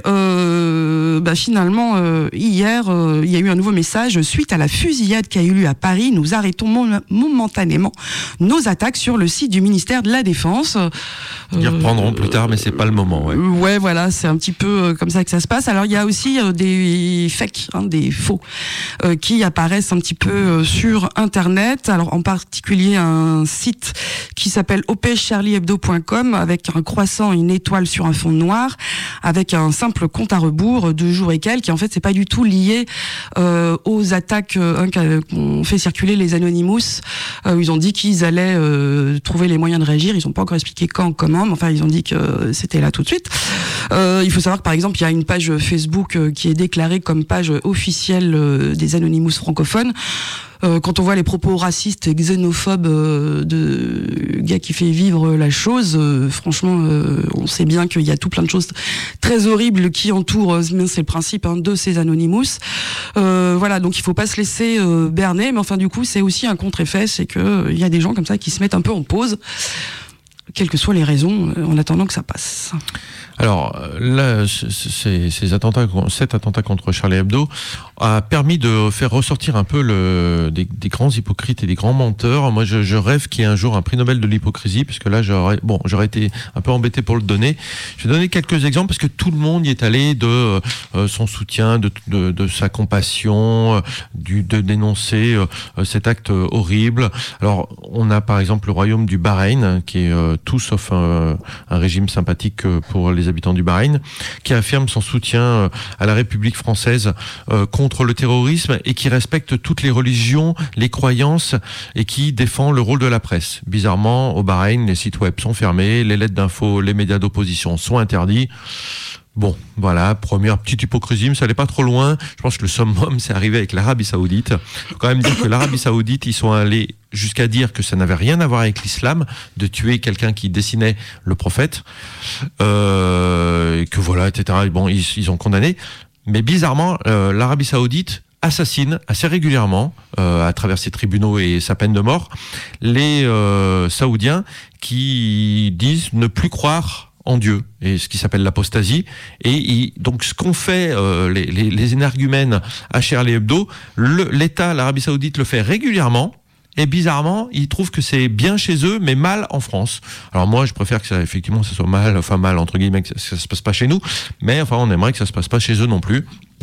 euh, bah, finalement euh, hier euh, il y a eu un nouveau message suite à la fusillade qui a eu lieu à Paris. Nous arrêtons mom- momentanément nos attaques sur le site du ministère de la Défense. Ils euh, reprendront plus tard, mais c'est pas le moment. Ouais, ouais voilà, c'est un petit peu comme ça que ça se passe. Alors il y a aussi euh, des des fakes, hein, des faux, euh, qui apparaissent un petit peu euh, sur Internet. Alors en particulier un site qui s'appelle o p charlie hebdo point com avec un croissant et une étoile sur un fond noir, avec un simple compte à rebours de jours et quelques. Et en fait, c'est pas du tout lié euh, aux attaques euh, qu'ont fait circuler les Anonymous. Euh, ils ont dit qu'ils allaient euh, trouver les moyens de réagir. Ils n'ont pas encore expliqué quand, comment, mais enfin, ils ont dit que c'était là tout de suite. Euh, il faut savoir que par exemple, il y a une page Facebook euh, qui est déclarée comme page officielle euh, des Anonymous francophones. Euh, quand on voit les propos racistes et xénophobes euh, de gars qui fait vivre la chose, euh, franchement, euh, on sait bien qu'il y a tout plein de choses très horribles qui entourent, euh, c'est le principe hein, de ces Anonymous. Euh, voilà, donc il faut pas se laisser euh, berner, mais enfin du coup, c'est aussi un contre-effet, c'est que euh, il y a des gens comme ça qui se mettent un peu en pause, quelles que soient les raisons, euh, en attendant que ça passe. Alors là, ces, ces attentats, cet attentat contre Charlie Hebdo a permis de faire ressortir un peu le, des, des grands hypocrites et des grands menteurs. Moi, je, je rêve qu'il y ait un jour un prix Nobel de l'hypocrisie, parce que là, j'aurais, bon, j'aurais été un peu embêté pour le donner. Je vais donner quelques exemples, parce que tout le monde y est allé de euh, son soutien, de, de, de sa compassion, euh, du, de dénoncer euh, cet acte horrible. Alors, on a par exemple le royaume du Bahreïn, qui est euh, tout sauf un, un régime sympathique pour les habitants du Bahreïn, qui affirme son soutien à la République française euh, contre le terrorisme et qui respecte toutes les religions, les croyances et qui défend le rôle de la presse. Bizarrement, au Bahreïn, les sites web sont fermés, les lettres d'info, les médias d'opposition sont interdits. Bon, voilà, première petite hypocrisie, mais ça allait pas trop loin. Je pense que le summum, c'est arrivé avec l'Arabie Saoudite. Faut quand même dire que l'Arabie Saoudite, ils sont allés jusqu'à dire que ça n'avait rien à voir avec l'islam, de tuer quelqu'un qui dessinait le prophète, euh, et que voilà, et cetera. Bon, ils, ils ont condamné. Mais bizarrement, euh, l'Arabie Saoudite assassine assez régulièrement, euh, à travers ses tribunaux et sa peine de mort, les euh, Saoudiens qui disent ne plus croire en Dieu, et ce qui s'appelle l'apostasie. Et il, donc ce qu'ont fait euh, les, les, les énergumènes à Charlie Hebdo, le, l'État, l'Arabie Saoudite le fait régulièrement, et bizarrement, ils trouvent que c'est bien chez eux, mais mal en France. Alors moi, je préfère que ça, effectivement, ça soit mal, enfin mal entre guillemets, que ça, ça se passe pas chez nous, mais enfin, on aimerait que ça se passe pas chez eux non plus.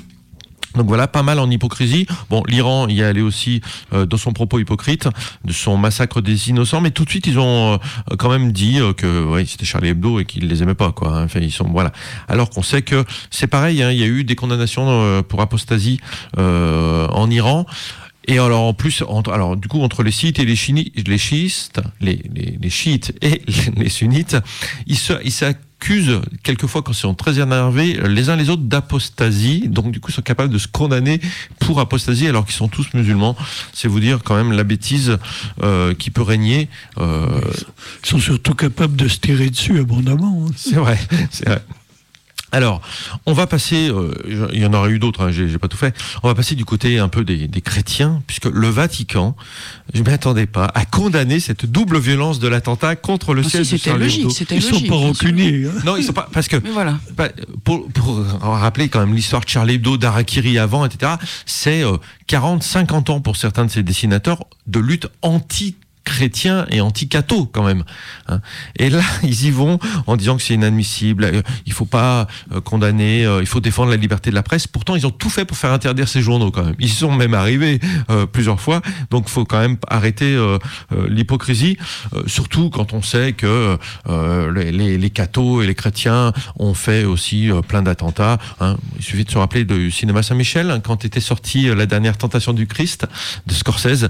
Donc voilà, pas mal en hypocrisie. Bon, l'Iran y est allé aussi euh, dans son propos hypocrite, de son massacre des innocents, mais tout de suite ils ont euh, quand même dit euh, que ouais, c'était Charlie Hebdo et qu'ils les aimaient pas, quoi. Enfin, ils sont voilà. Alors qu'on sait que c'est pareil, hein, il y a eu des condamnations euh, pour apostasie euh, en Iran. Et alors en plus, entre, alors du coup entre les chiites et les, chini, les chiistes, les, les, les chiites et les sunnites, ils se, ils s'accusent quelquefois quand ils sont très énervés les uns les autres d'apostasie. Donc du coup, ils sont capables de se condamner pour apostasie alors qu'ils sont tous musulmans. C'est vous dire quand même la bêtise euh, qui peut régner. Euh... Ils sont surtout capables de se tirer dessus abondamment. Hein. C'est vrai, c'est vrai. Alors, on va passer, euh, il y en aura eu d'autres, hein, j'ai, j'ai pas tout fait, on va passer du côté un peu des, des chrétiens, puisque le Vatican, je m'y attendais pas, a condamné cette double violence de l'attentat contre le siège de Charlie Hebdo. Ils sont pas rancuniers. Hein. Non, ils sont pas, parce que, mais voilà. pour, pour rappeler quand même l'histoire de Charlie Hebdo, d'Harakiri avant, et cetera, c'est euh, quarante, cinquante ans pour certains de ces dessinateurs de lutte anti chrétiens et anti-cathos quand même. Hein. Et là, ils y vont en disant que c'est inadmissible, euh, il faut pas euh, condamner, euh, il faut défendre la liberté de la presse. Pourtant, ils ont tout fait pour faire interdire ces journaux quand même. Ils y sont même arrivés euh, plusieurs fois, donc il faut quand même arrêter euh, euh, l'hypocrisie, euh, surtout quand on sait que euh, les, les, les cathos et les chrétiens ont fait aussi euh, plein d'attentats. Hein. Il suffit de se rappeler du cinéma Saint-Michel, hein, quand était sortie euh, la dernière Tentation du Christ de Scorsese,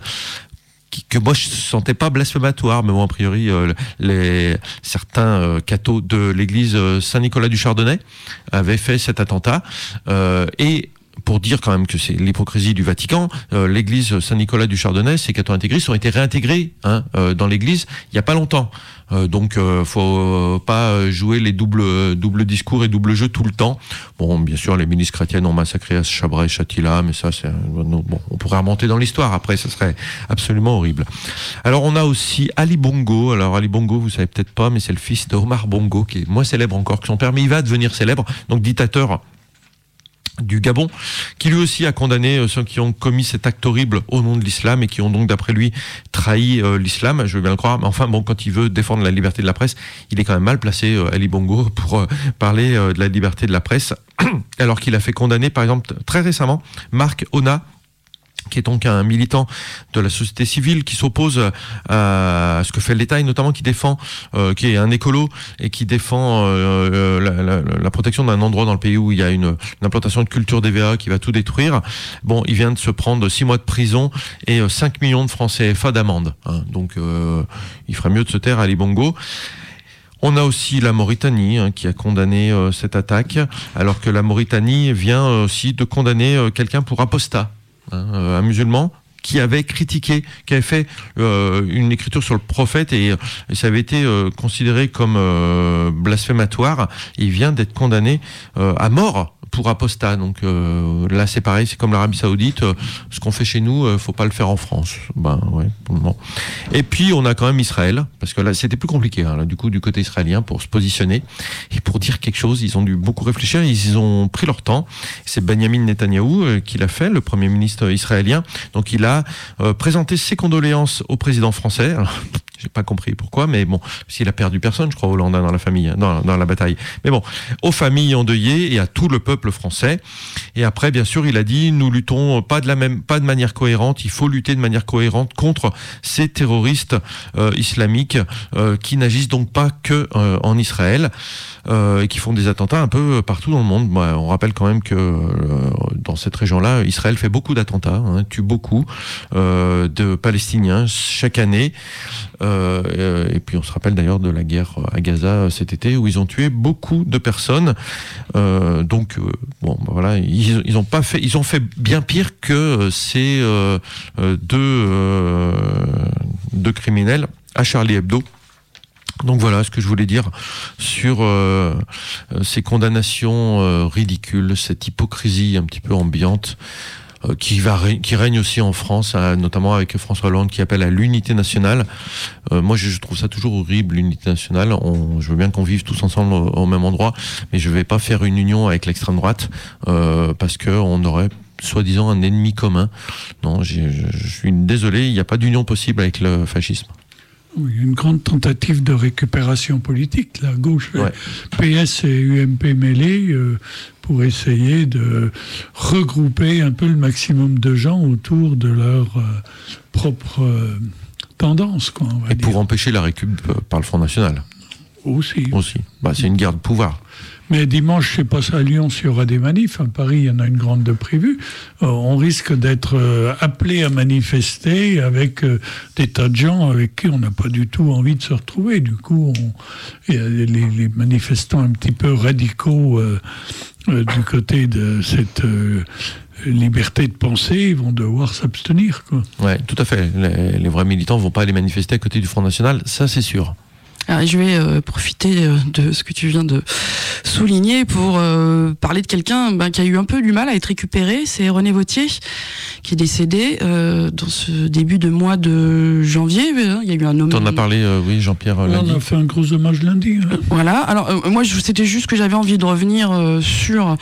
que moi je sentais pas blasphématoire, mais bon, a priori euh, les certains euh, cathos de l'église euh, Saint-Nicolas du Chardonnay avaient fait cet attentat, euh, et pour dire quand même que c'est l'hypocrisie du Vatican, euh, l'église Saint-Nicolas du Chardonnay, ces cathos intégristes ont été réintégrés hein, euh, dans l'église il y a pas longtemps. Euh, donc euh, faut euh, pas jouer les doubles doubles discours et doubles jeux tout le temps. Bon, bien sûr, les milices chrétiennes ont massacré à Chabra et Shatila, mais ça, c'est bon, on pourrait remonter dans l'histoire. Après, ça serait absolument horrible. Alors, on a aussi Ali Bongo. Alors, Ali Bongo, vous savez peut-être pas, mais c'est le fils de Omar Bongo, qui est moins célèbre encore que son père, mais il va devenir célèbre. Donc, dictateur du Gabon, qui lui aussi a condamné ceux qui ont commis cet acte horrible au nom de l'islam et qui ont donc, d'après lui, trahi euh, l'islam. Je veux bien le croire, mais enfin, bon, quand il veut défendre la liberté de la presse, il est quand même mal placé, euh, Ali Bongo, pour euh, parler euh, de la liberté de la presse, alors qu'il a fait condamner, par exemple, très récemment, Marc Ona, qui est donc un militant de la société civile qui s'oppose à ce que fait l'État et notamment qui défend, euh, qui est un écolo et qui défend euh, la, la, la protection d'un endroit dans le pays où il y a une, une implantation de culture d'E V A qui va tout détruire. Bon, il vient de se prendre six mois de prison et cinq millions de francs C F A d'amende. Hein. Donc, euh, il ferait mieux de se taire, Ali Bongo. On a aussi la Mauritanie hein, qui a condamné euh, cette attaque, alors que la Mauritanie vient aussi de condamner euh, quelqu'un pour apostat. Hein, un musulman qui avait critiqué, qui avait fait euh, une écriture sur le prophète et, et ça avait été euh, considéré comme euh, blasphématoire. Il vient d'être condamné euh, à mort pour apostat. Donc euh, là c'est pareil, c'est comme l'Arabie Saoudite, euh, ce qu'on fait chez nous, euh, faut pas le faire en France. Ben ouais, pour le moment. Et puis on a quand même Israël, parce que là c'était plus compliqué. Hein, là, du coup du côté israélien pour se positionner et pour dire quelque chose, ils ont dû beaucoup réfléchir. Ils ont pris leur temps. C'est Benjamin Netanyahou euh, qui l'a fait, le premier ministre israélien. Donc il a euh, présenté ses condoléances au président français. Alors, j'ai pas compris pourquoi, mais bon, s'il a perdu personne, je crois, Hollande dans la famille, dans, dans la bataille. Mais bon, aux familles endeuillées et à tout le peuple français. Et après, bien sûr, il a dit, nous luttons pas de la même, pas de manière cohérente. Il faut lutter de manière cohérente contre ces terroristes euh, islamiques euh, qui n'agissent donc pas que euh, en Israël euh, et qui font des attentats un peu partout dans le monde. Bah, on rappelle quand même que euh, dans cette région-là, Israël fait beaucoup d'attentats, hein, tue beaucoup euh, de Palestiniens chaque année. Euh, et puis on se rappelle d'ailleurs de la guerre à Gaza cet été où ils ont tué beaucoup de personnes. Euh, donc euh, bon, bah voilà, ils, ils ont pas fait, ils ont fait bien pire que ces euh, deux euh, deux criminels à Charlie Hebdo. Donc voilà ce que je voulais dire sur euh, ces condamnations euh, ridicules, cette hypocrisie un petit peu ambiante. Qui, va, qui règne aussi en France, hein, notamment avec François Hollande qui appelle à l'unité nationale. Euh, moi, je, je trouve ça toujours horrible, l'unité nationale. On, je veux bien qu'on vive tous ensemble au, au même endroit, mais je vais pas faire une union avec l'extrême droite euh, parce que on aurait soi-disant un ennemi commun. Non, j'ai, je, je suis désolé, il n'y a pas d'union possible avec le fascisme. Oui, une grande tentative de récupération politique, la gauche, ouais. P S et U M P mêlés, euh, pour essayer de regrouper un peu le maximum de gens autour de leur euh, propre euh, tendance. Quoi, on va et dire. Pour empêcher la récup par le Front National. Aussi. Aussi. Bah, c'est une guerre de pouvoir. Mais dimanche, je ne sais pas si à Lyon, s'il y aura des manifs. À Paris, il y en a une grande de prévue. Euh, on risque d'être euh, appelé à manifester avec euh, des tas de gens avec qui on n'a pas du tout envie de se retrouver. Du coup, on, les, les manifestants un petit peu radicaux euh, euh, du côté de cette euh, liberté de penser vont devoir s'abstenir. Oui, tout à fait. Les, les vrais militants ne vont pas aller manifester à côté du Front National, ça c'est sûr. Alors, je vais euh, profiter de ce que tu viens de souligner pour euh, parler de quelqu'un ben, qui a eu un peu du mal à être récupéré. C'est René Vauthier qui est décédé euh, dans ce début de mois de janvier. Il y a eu un homme. T'en as parlé, euh, oui, Jean-Pierre euh, lundi. On a fait un gros hommage lundi. Hein. Voilà. Alors euh, moi, je, c'était juste que j'avais envie de revenir euh, sur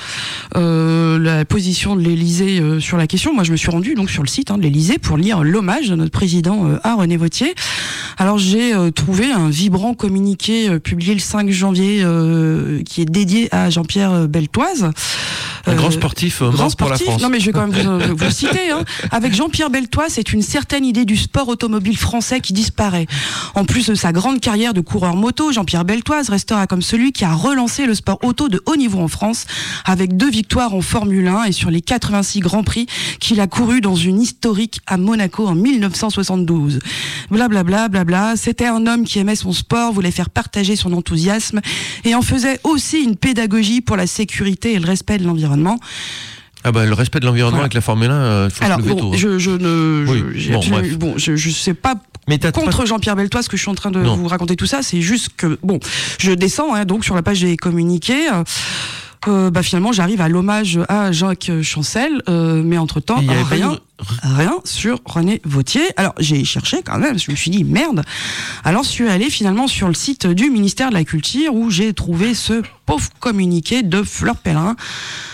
euh, la position de l'Élysée euh, sur la question. Moi, je me suis rendue donc sur le site hein, de l'Élysée pour lire l'hommage de notre président euh, à René Vauthier. Alors j'ai euh, trouvé un vibrant communiqué euh, publié le cinq janvier euh, qui est dédié à Jean-Pierre Beltoise. Un euh, grand sportif, euh, grand mort sportif. pour la France. Non mais je vais quand même vous, vous le citer. Hein. Avec Jean-Pierre Beltoise, c'est une certaine idée du sport automobile français qui disparaît. En plus de sa grande carrière de coureur moto, Jean-Pierre Beltoise restera comme celui qui a relancé le sport auto de haut niveau en France avec deux victoires en Formule un et sur les quatre-vingt-six Grands Prix qu'il a couru dans une historique à Monaco en mille neuf cent soixante-douze. Blablabla, blabla. C'était un homme qui aimait son sport, voulait faire partager son enthousiasme et en faisait aussi une pédagogie pour la sécurité et le respect de l'environnement. Ah bah le respect de l'environnement voilà. Avec la Formule un, euh, faut Alors, se lever bon, tôt. Hein. Je, je ne, oui. je, bon, absolument, bon, je, je sais pas. Mais contre pas... Jean-Pierre Beltoise que je suis en train de non. vous raconter tout ça, c'est juste que bon, je descends hein, donc sur la page des communiqués. Euh, Euh, bah finalement j'arrive à l'hommage à Jacques Chancel, euh, mais entre temps rien, de... rien sur René Vauthier. Alors j'ai cherché quand même, je me suis dit merde. Alors je suis allé finalement sur le site du ministère de la Culture où j'ai trouvé ce pauvre communiqué de Fleur Pellerin.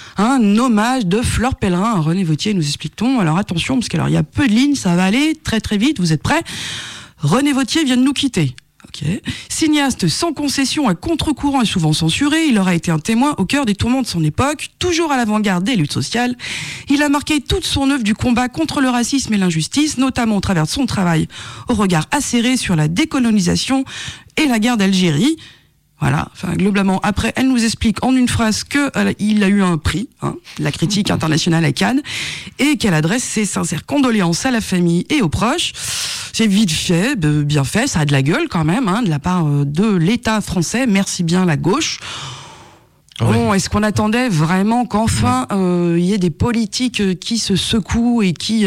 un hommage de Fleur Pellerin à René Vauthier, nous explique-t-on. Alors attention, parce qu'il y a peu de lignes, ça va aller très très vite, vous êtes prêts? René Vauthier vient de nous quitter. Okay. Cinéaste sans concession, à contre-courant et souvent censuré, il aura été un témoin au cœur des tourments de son époque, toujours à l'avant-garde des luttes sociales. Il a marqué toute son œuvre du combat contre le racisme et l'injustice, notamment au travers de son travail au regard acéré sur la décolonisation et la guerre d'Algérie. Voilà, enfin globalement. Après, elle nous explique en une phrase que euh, il a eu un prix, hein, la critique internationale à Cannes, et qu'elle adresse ses sincères condoléances à la famille et aux proches. C'est vite fait, bien fait, ça a de la gueule quand même, hein, de la part de l'État français. Merci bien la gauche. Bon, est-ce qu'on attendait vraiment qu'enfin il euh, y ait des politiques qui se secouent et qui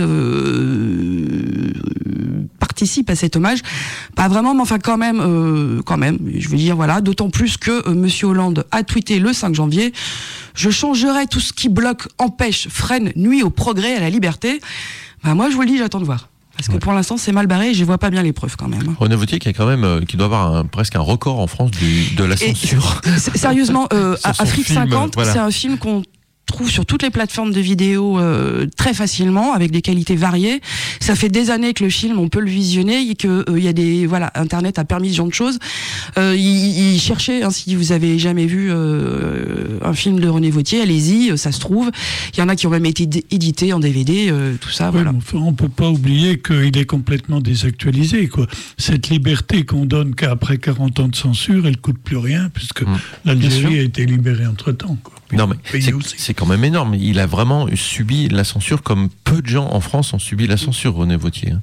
euh, participent à cet hommage? Pas vraiment, mais enfin quand même, euh, quand même. Je veux dire, voilà. D'autant plus que euh, Monsieur Hollande a tweeté le cinq janvier. Je changerai tout ce qui bloque, empêche, freine, nuit au progrès, à la liberté. Ben moi, je vous le dis, j'attends de voir. Parce que ouais. pour l'instant, c'est mal barré et je vois pas bien les preuves quand même. René Vauthier qui, a quand même, euh, qui doit avoir un, presque un record en France du, de la censure. Et, sérieusement, euh, Afrique film, cinquante, voilà. C'est un film qu'on trouve sur toutes les plateformes de vidéos euh, très facilement, avec des qualités variées. Ça fait des années que le film, on peut le visionner et que il euh, y a des voilà, Internet a permis ce genre de choses. Euh, il, il cherchait, hein, si vous avez jamais vu euh, un film de René Vauthier, allez-y, ça se trouve. Il y en a qui ont même été d- édités en D V D, euh, tout ça. Oui, voilà. Enfin, on peut pas oublier qu'il est complètement désactualisé, quoi. Cette liberté qu'on donne qu'après quarante ans de censure, elle coûte plus rien puisque mmh. l'Algérie a été libérée entre temps, quoi. Non mais c'est, c'est quand même énorme. Il a vraiment subi la censure comme peu de gens en France ont subi la censure, René Vauthier.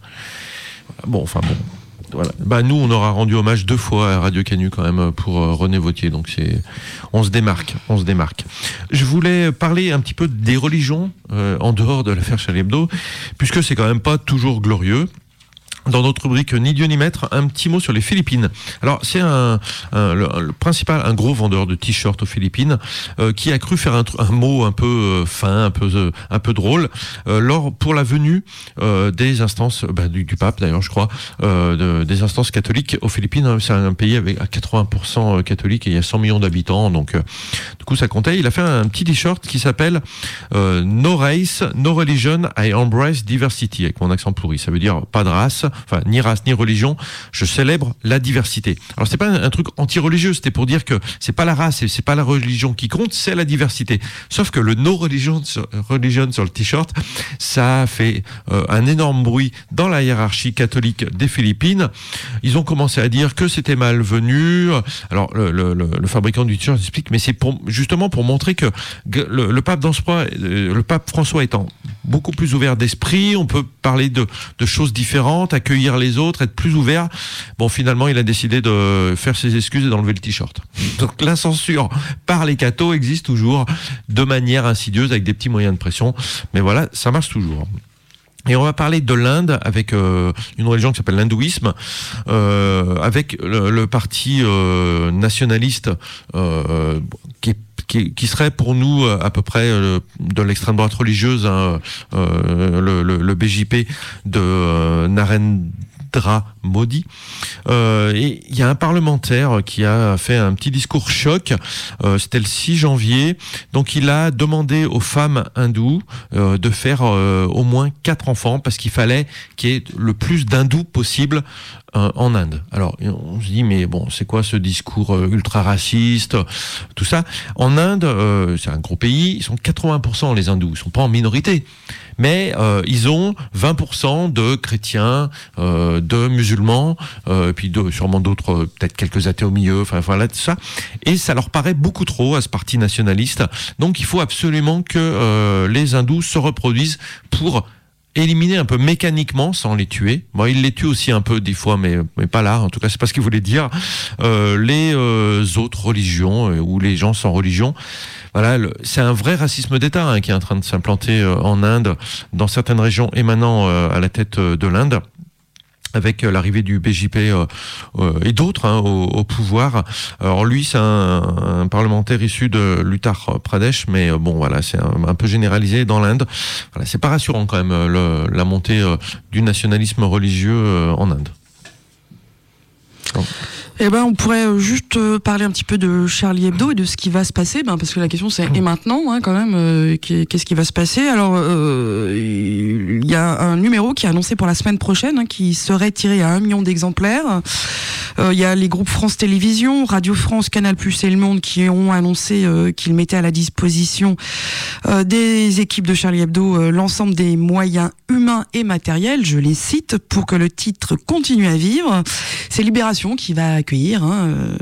Bon, enfin bon, voilà. Bah nous, on aura rendu hommage deux fois à Radio Canu quand même pour René Vauthier. Donc c'est, on se démarque, on se démarque. Je voulais parler un petit peu des religions euh, en dehors de l'affaire Charlie Hebdo, puisque c'est quand même pas toujours glorieux. Dans notre rubrique Ni Dieu ni Maître, un petit mot sur les Philippines. Alors c'est un, un le, le principal, un gros vendeur de t-shirts aux Philippines euh, qui a cru faire un, un mot un peu euh, fin, un peu euh, un peu drôle euh, lors pour la venue euh, des instances bah, du, du pape d'ailleurs je crois euh, de, des instances catholiques aux Philippines. C'est un pays avec à quatre-vingts pour cent catholiques et il y a cent millions d'habitants, donc euh, du coup ça comptait. Il a fait un, un petit t-shirt qui s'appelle euh, No Race, No Religion, I Embrace Diversity, avec mon accent pourri. Ça veut dire pas de race. Enfin, ni race, ni religion, je célèbre la diversité. Alors, c'est pas un, un truc anti-religieux, c'était pour dire que c'est pas la race et c'est pas la religion qui compte, c'est la diversité. Sauf que le no religion sur, religion sur le t-shirt, ça a fait euh, un énorme bruit dans la hiérarchie catholique des Philippines. Ils ont commencé à dire que c'était malvenu. Alors, le, le, le, le fabricant du t-shirt explique, mais c'est pour, justement pour montrer que le, le pape dans ce point, le pape François étant beaucoup plus ouvert d'esprit, on peut parler de, de choses différentes, accueillir les autres, être plus ouvert. Bon, finalement, il a décidé de faire ses excuses et d'enlever le t-shirt. Donc la censure par les cathos existe toujours de manière insidieuse avec des petits moyens de pression. Mais voilà, ça marche toujours. Et on va parler de l'Inde avec euh, une religion qui s'appelle l'hindouisme, euh, avec le, le parti euh, nationaliste euh, qui est Qui, qui serait pour nous à peu près euh, de l'extrême droite religieuse, hein, euh, le, le, le B J P de euh, Narendra Modi. Euh, et il y a un parlementaire qui a fait un petit discours choc, euh, c'était le six janvier, donc il a demandé aux femmes hindoues euh, de faire euh, au moins quatre enfants, parce qu'il fallait qu'il y ait le plus d'hindous possible euh, en Inde. Alors on se dit, mais bon, c'est quoi ce discours euh, ultra raciste, tout ça. En Inde, euh, c'est un gros pays, ils sont quatre-vingts pour cent les hindous, ils sont pas en minorité, mais euh, ils ont vingt pour cent de chrétiens, euh, de musulmans, euh, et puis de, sûrement d'autres, euh, peut-être quelques athées au milieu, enfin voilà tout ça, et ça leur paraît beaucoup trop à ce parti nationaliste. Donc il faut absolument que euh, les hindous se reproduisent pour éliminer un peu mécaniquement, sans les tuer. Bon, il les tue aussi un peu des fois, mais, mais pas là. En tout cas, c'est pas ce qu'il voulait dire. Euh, les euh, autres religions, euh, ou les gens sans religion. Voilà, le, c'est un vrai racisme d'État hein, qui est en train de s'implanter euh, en Inde, dans certaines régions émanant euh, à la tête euh, de l'Inde, avec l'arrivée du B J P euh, euh, et d'autres hein, au, au pouvoir. Alors lui, c'est un, un parlementaire issu de l'Uttar Pradesh, mais euh, bon, voilà, c'est un, un peu généralisé dans l'Inde. Voilà, c'est pas rassurant quand même le, la montée euh, du nationalisme religieux euh, en Inde. Donc. Eh ben, on pourrait juste parler un petit peu de Charlie Hebdo et de ce qui va se passer, ben, parce que la question c'est et maintenant, hein, quand même, euh, qu'est-ce qui va se passer? Alors, euh, il y a un numéro qui est annoncé pour la semaine prochaine, hein, qui serait tiré à un million d'exemplaires. Euh, il y a les groupes France Télévisions, Radio France, Canal Plus et Le Monde qui ont annoncé euh, qu'ils mettaient à la disposition euh, des équipes de Charlie Hebdo euh, l'ensemble des moyens humains et matériels, je les cite, pour que le titre continue à vivre. C'est Libération qui va accueillir hein, euh,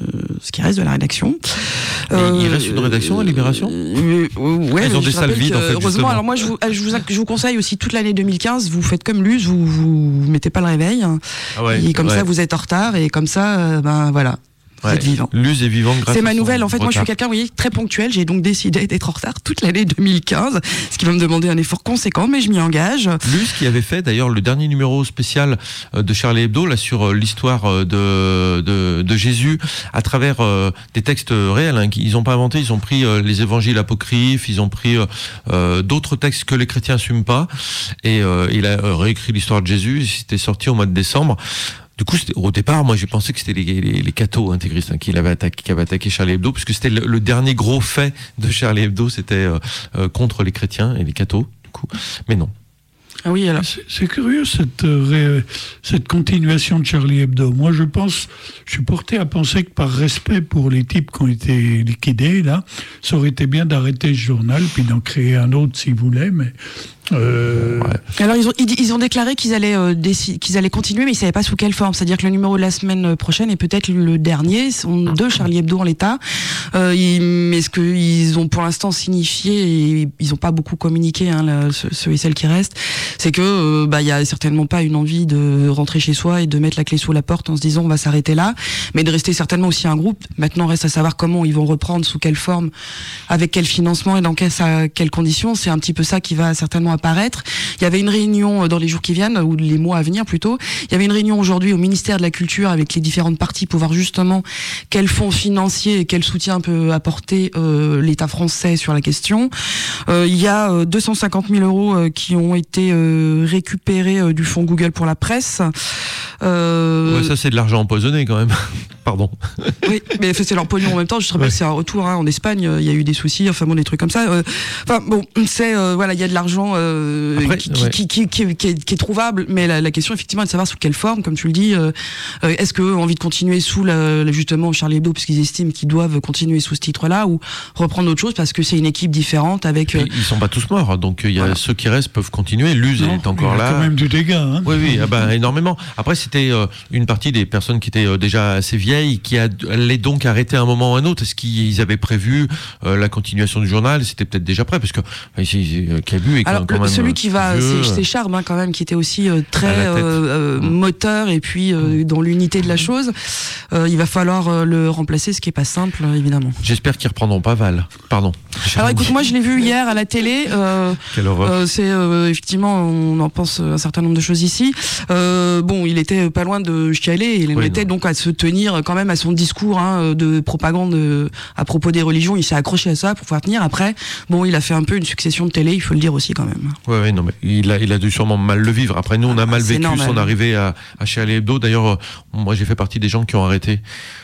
ce qui reste de la rédaction. Euh, il reste une rédaction à Libération euh, euh, ouais, Ils ont des salles vides, en fait, heureusement, justement. alors moi, je vous, je, vous, je vous conseille aussi toute l'année deux mille quinze, vous faites comme Luz, vous vous mettez pas le réveil. Ah ouais, et comme ouais. ça, vous êtes en retard, et comme ça, euh, ben voilà. Vous ouais. êtes vivant. Luz est vivante grâce C'est ma à son nouvelle. En fait, retard. moi, je suis quelqu'un, vous voyez, très ponctuel. J'ai donc décidé d'être en retard toute l'année deux mille quinze, ce qui va me demander un effort conséquent, mais je m'y engage. Luz qui avait fait d'ailleurs le dernier numéro spécial de Charlie Hebdo là sur l'histoire de, de, de Jésus à travers euh, des textes réels. Hein, ils n'ont pas inventé, ils ont pris euh, les évangiles apocryphes, ils ont pris euh, d'autres textes que les chrétiens n'assument pas, et euh, il a réécrit l'histoire de Jésus. C'était sorti au mois de décembre. Du coup, au départ, moi, j'ai pensé que c'était les, les, les cathos intégristes hein, qui, l'avaient attaqué, qui avaient attaqué Charlie Hebdo, parce que c'était le, le dernier gros fait de Charlie Hebdo, c'était euh, euh, contre les chrétiens et les cathos, du coup. Mais non. Ah oui, alors. C'est, c'est curieux cette, euh, cette continuation de Charlie Hebdo. Moi, je pense, je suis porté à penser que par respect pour les types qui ont été liquidés, là, ça aurait été bien d'arrêter ce journal, puis d'en créer un autre s'ils voulaient, mais. Euh... Ouais. Alors ils ont ils, ils ont déclaré qu'ils allaient euh, déci- qu'ils allaient continuer, mais ils savaient pas sous quelle forme. C'est-à-dire que le numéro de la semaine prochaine est peut-être le dernier sont de Charlie Hebdo en l'état. Euh, ils, mais ce qu'ils ont pour l'instant signifié, et ils ont pas beaucoup communiqué, hein, là, ceux, ceux et celles qui restent, c'est que euh, bah il y a certainement pas une envie de rentrer chez soi et de mettre la clé sous la porte en se disant on va s'arrêter là, mais de rester certainement aussi un groupe. Maintenant reste à savoir comment ils vont reprendre, sous quelle forme, avec quel financement et dans quelles, quelles conditions. C'est un petit peu ça qui va certainement apparaître. Il y avait une réunion dans les jours qui viennent, ou les mois à venir plutôt. Il y avait une réunion aujourd'hui au ministère de la Culture avec les différentes parties pour voir justement quels fonds financiers et quel soutien peut apporter euh, l'État français sur la question. Euh, il y a euh, deux cent cinquante mille euros euh, qui ont été euh, récupérés euh, du fonds Google pour la presse. Euh... Ouais, ça c'est de l'argent empoisonné quand même. Pardon. Oui, mais c'est leur pognon en même temps. Je te rappelle, ouais. C'est un retour hein, en Espagne. Il y a eu des soucis, enfin bon, des trucs comme ça. Euh, enfin bon, c'est euh, voilà, il y a de l'argent euh, Après, qui, ouais. qui, qui, qui, qui, est, qui est trouvable, mais la, la question effectivement est de savoir sous quelle forme, comme tu le dis. Euh, est-ce qu'eux ont envie de continuer sous la, la, justement Charlie Hebdo puisqu'ils estiment qu'ils doivent continuer sous ce titre-là, ou reprendre autre chose parce que c'est une équipe différente avec. Euh... Ils sont pas tous morts, donc il y a voilà. Ceux qui restent peuvent continuer. Luz est encore il y a là. Quand même du dégât. Hein. Oui, oui, ah ben, énormément. Après, c'était euh, une partie des personnes qui étaient euh, déjà assez vieilles, qui allaient donc arrêter à un moment ou un autre. Est-ce qu'ils avaient prévu euh, la continuation du journal? C'était peut-être déjà prêt, parce que euh, Cabu est Alors, quand le, même celui qui va, vieux, c'est, c'est Charb hein, quand même, qui était aussi euh, très euh, mmh. moteur et puis euh, dans l'unité de la chose. Euh, il va falloir euh, le remplacer, ce qui est pas simple, évidemment. J'espère qu'ils reprendront pas Val. Pardon. Alors écoute, moi je l'ai vu hier à la télé. Euh, Quelle horreur. Euh, c'est euh, effectivement, on en pense un certain nombre de choses ici. Euh, bon, il était pas loin de chialer. Il oui, était non. donc à se tenir quand même à son discours hein, de propagande euh, à propos des religions. Il s'est accroché à ça pour pouvoir tenir. Après, bon, il a fait un peu une succession de télé, il faut le dire aussi quand même. Oui, ouais, non, mais il a, il a dû sûrement mal le vivre. Après, nous, on a mal c'est vécu normal. Son arrivée à, à Charlie Hebdo. D'ailleurs, moi, j'ai fait partie des gens qui ont arrêté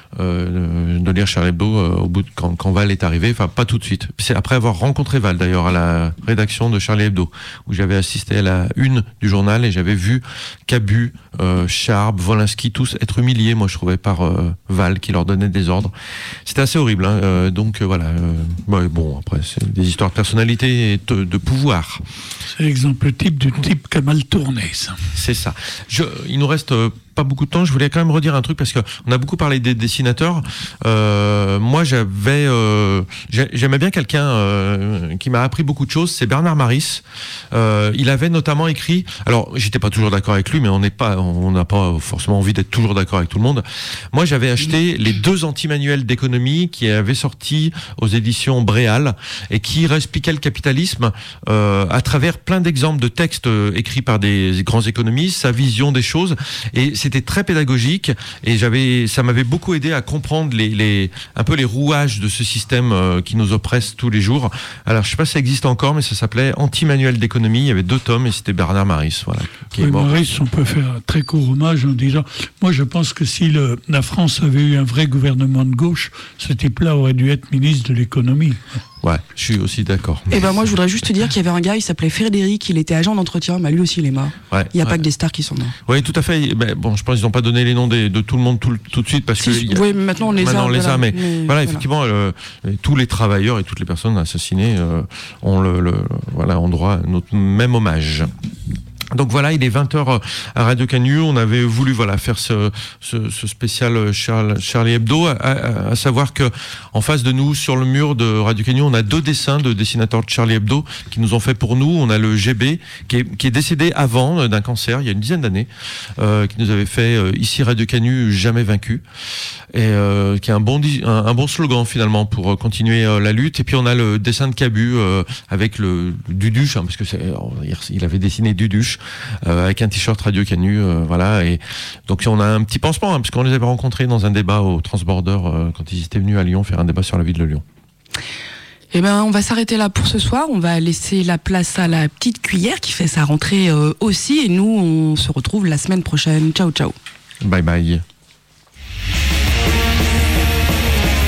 Euh, de lire Charlie Hebdo euh, au bout de, quand, quand Val est arrivé, enfin pas tout de suite. C'est après avoir rencontré Val d'ailleurs à la rédaction de Charlie Hebdo, où j'avais assisté à la une du journal et j'avais vu Cabu, euh, Charb, Wolinski, tous être humiliés, moi je trouvais, par euh, Val qui leur donnait des ordres. C'était assez horrible, hein, euh, donc euh, voilà. Euh, ouais, bon, après c'est des histoires de personnalité et de, de pouvoir. C'est l'exemple type du type qui a mal tourné, ça. C'est ça. Je, il nous reste euh, pas beaucoup de temps, je voulais quand même redire un truc parce que on a beaucoup parlé des dessinateurs. Euh, moi, j'avais, euh, j'aimais bien quelqu'un euh, qui m'a appris beaucoup de choses. C'est Bernard Maris. Euh, il avait notamment écrit. Alors, j'étais pas toujours d'accord avec lui, mais on n'est pas, on n'a pas forcément envie d'être toujours d'accord avec tout le monde. Moi, j'avais acheté les deux anti-manuels d'économie qui avaient sorti aux éditions Bréal et qui expliquaient le capitalisme euh, à travers plein d'exemples de textes écrits par des grands économistes, sa vision des choses. Et c'était très pédagogique et j'avais, ça m'avait beaucoup aidé à comprendre les, les, un peu les rouages de ce système euh, qui nous oppresse tous les jours. Alors, je sais pas si ça existe encore, mais ça s'appelait Anti-manuel d'économie. Il y avait deux tomes et c'était Bernard Maris, voilà. Qui oui, est mort. Maris, on peut faire un très court hommage en disant, moi je pense que si le, la France avait eu un vrai gouvernement de gauche, ce type-là aurait dû être ministre de l'économie. Ouais, je suis aussi d'accord. Et ben moi, je voudrais juste te dire qu'il y avait un gars, il s'appelait Frédéric, il était agent d'entretien, mais lui aussi il est mort. Ouais, il n'y a ouais. pas que des stars qui sont morts. Oui, tout à fait. Ben, bon, je pense qu'ils n'ont pas donné les noms des, de tout le monde tout, tout de suite parce Si, que il y a, oui, mais maintenant on les maintenant a. on les voilà, a, mais, mais voilà, voilà. effectivement, euh, tous les travailleurs et toutes les personnes assassinées euh, ont le, le voilà ont droit à notre même hommage. Donc voilà, il est vingt heures à Radio Canu. On avait voulu voilà faire ce, ce, ce spécial Charles, Charlie Hebdo, à, à, à savoir que en face de nous, sur le mur de Radio Canu, on a deux dessins de dessinateurs de Charlie Hebdo qui nous ont fait pour nous. On a le G B qui est, qui est décédé avant euh, d'un cancer, il y a une dizaine d'années, euh, qui nous avait fait euh, ici Radio Canu jamais vaincu, et euh, qui est un bon un, un bon slogan finalement pour euh, continuer euh, la lutte. Et puis on a le dessin de Cabu euh, avec le, le Duduche, hein, parce que c'est, il avait dessiné Duduche. Euh, avec un t-shirt Radio Canu, euh, voilà, et donc on a un petit pansement, hein, parce qu'on les avait rencontrés dans un débat au Transborder euh, quand ils étaient venus à Lyon faire un débat sur la ville de Lyon. Eh ben, on va s'arrêter là pour ce soir. On va laisser la place à la petite cuillère qui fait sa rentrée euh, aussi, et nous, on se retrouve la semaine prochaine. Ciao, ciao. Bye bye.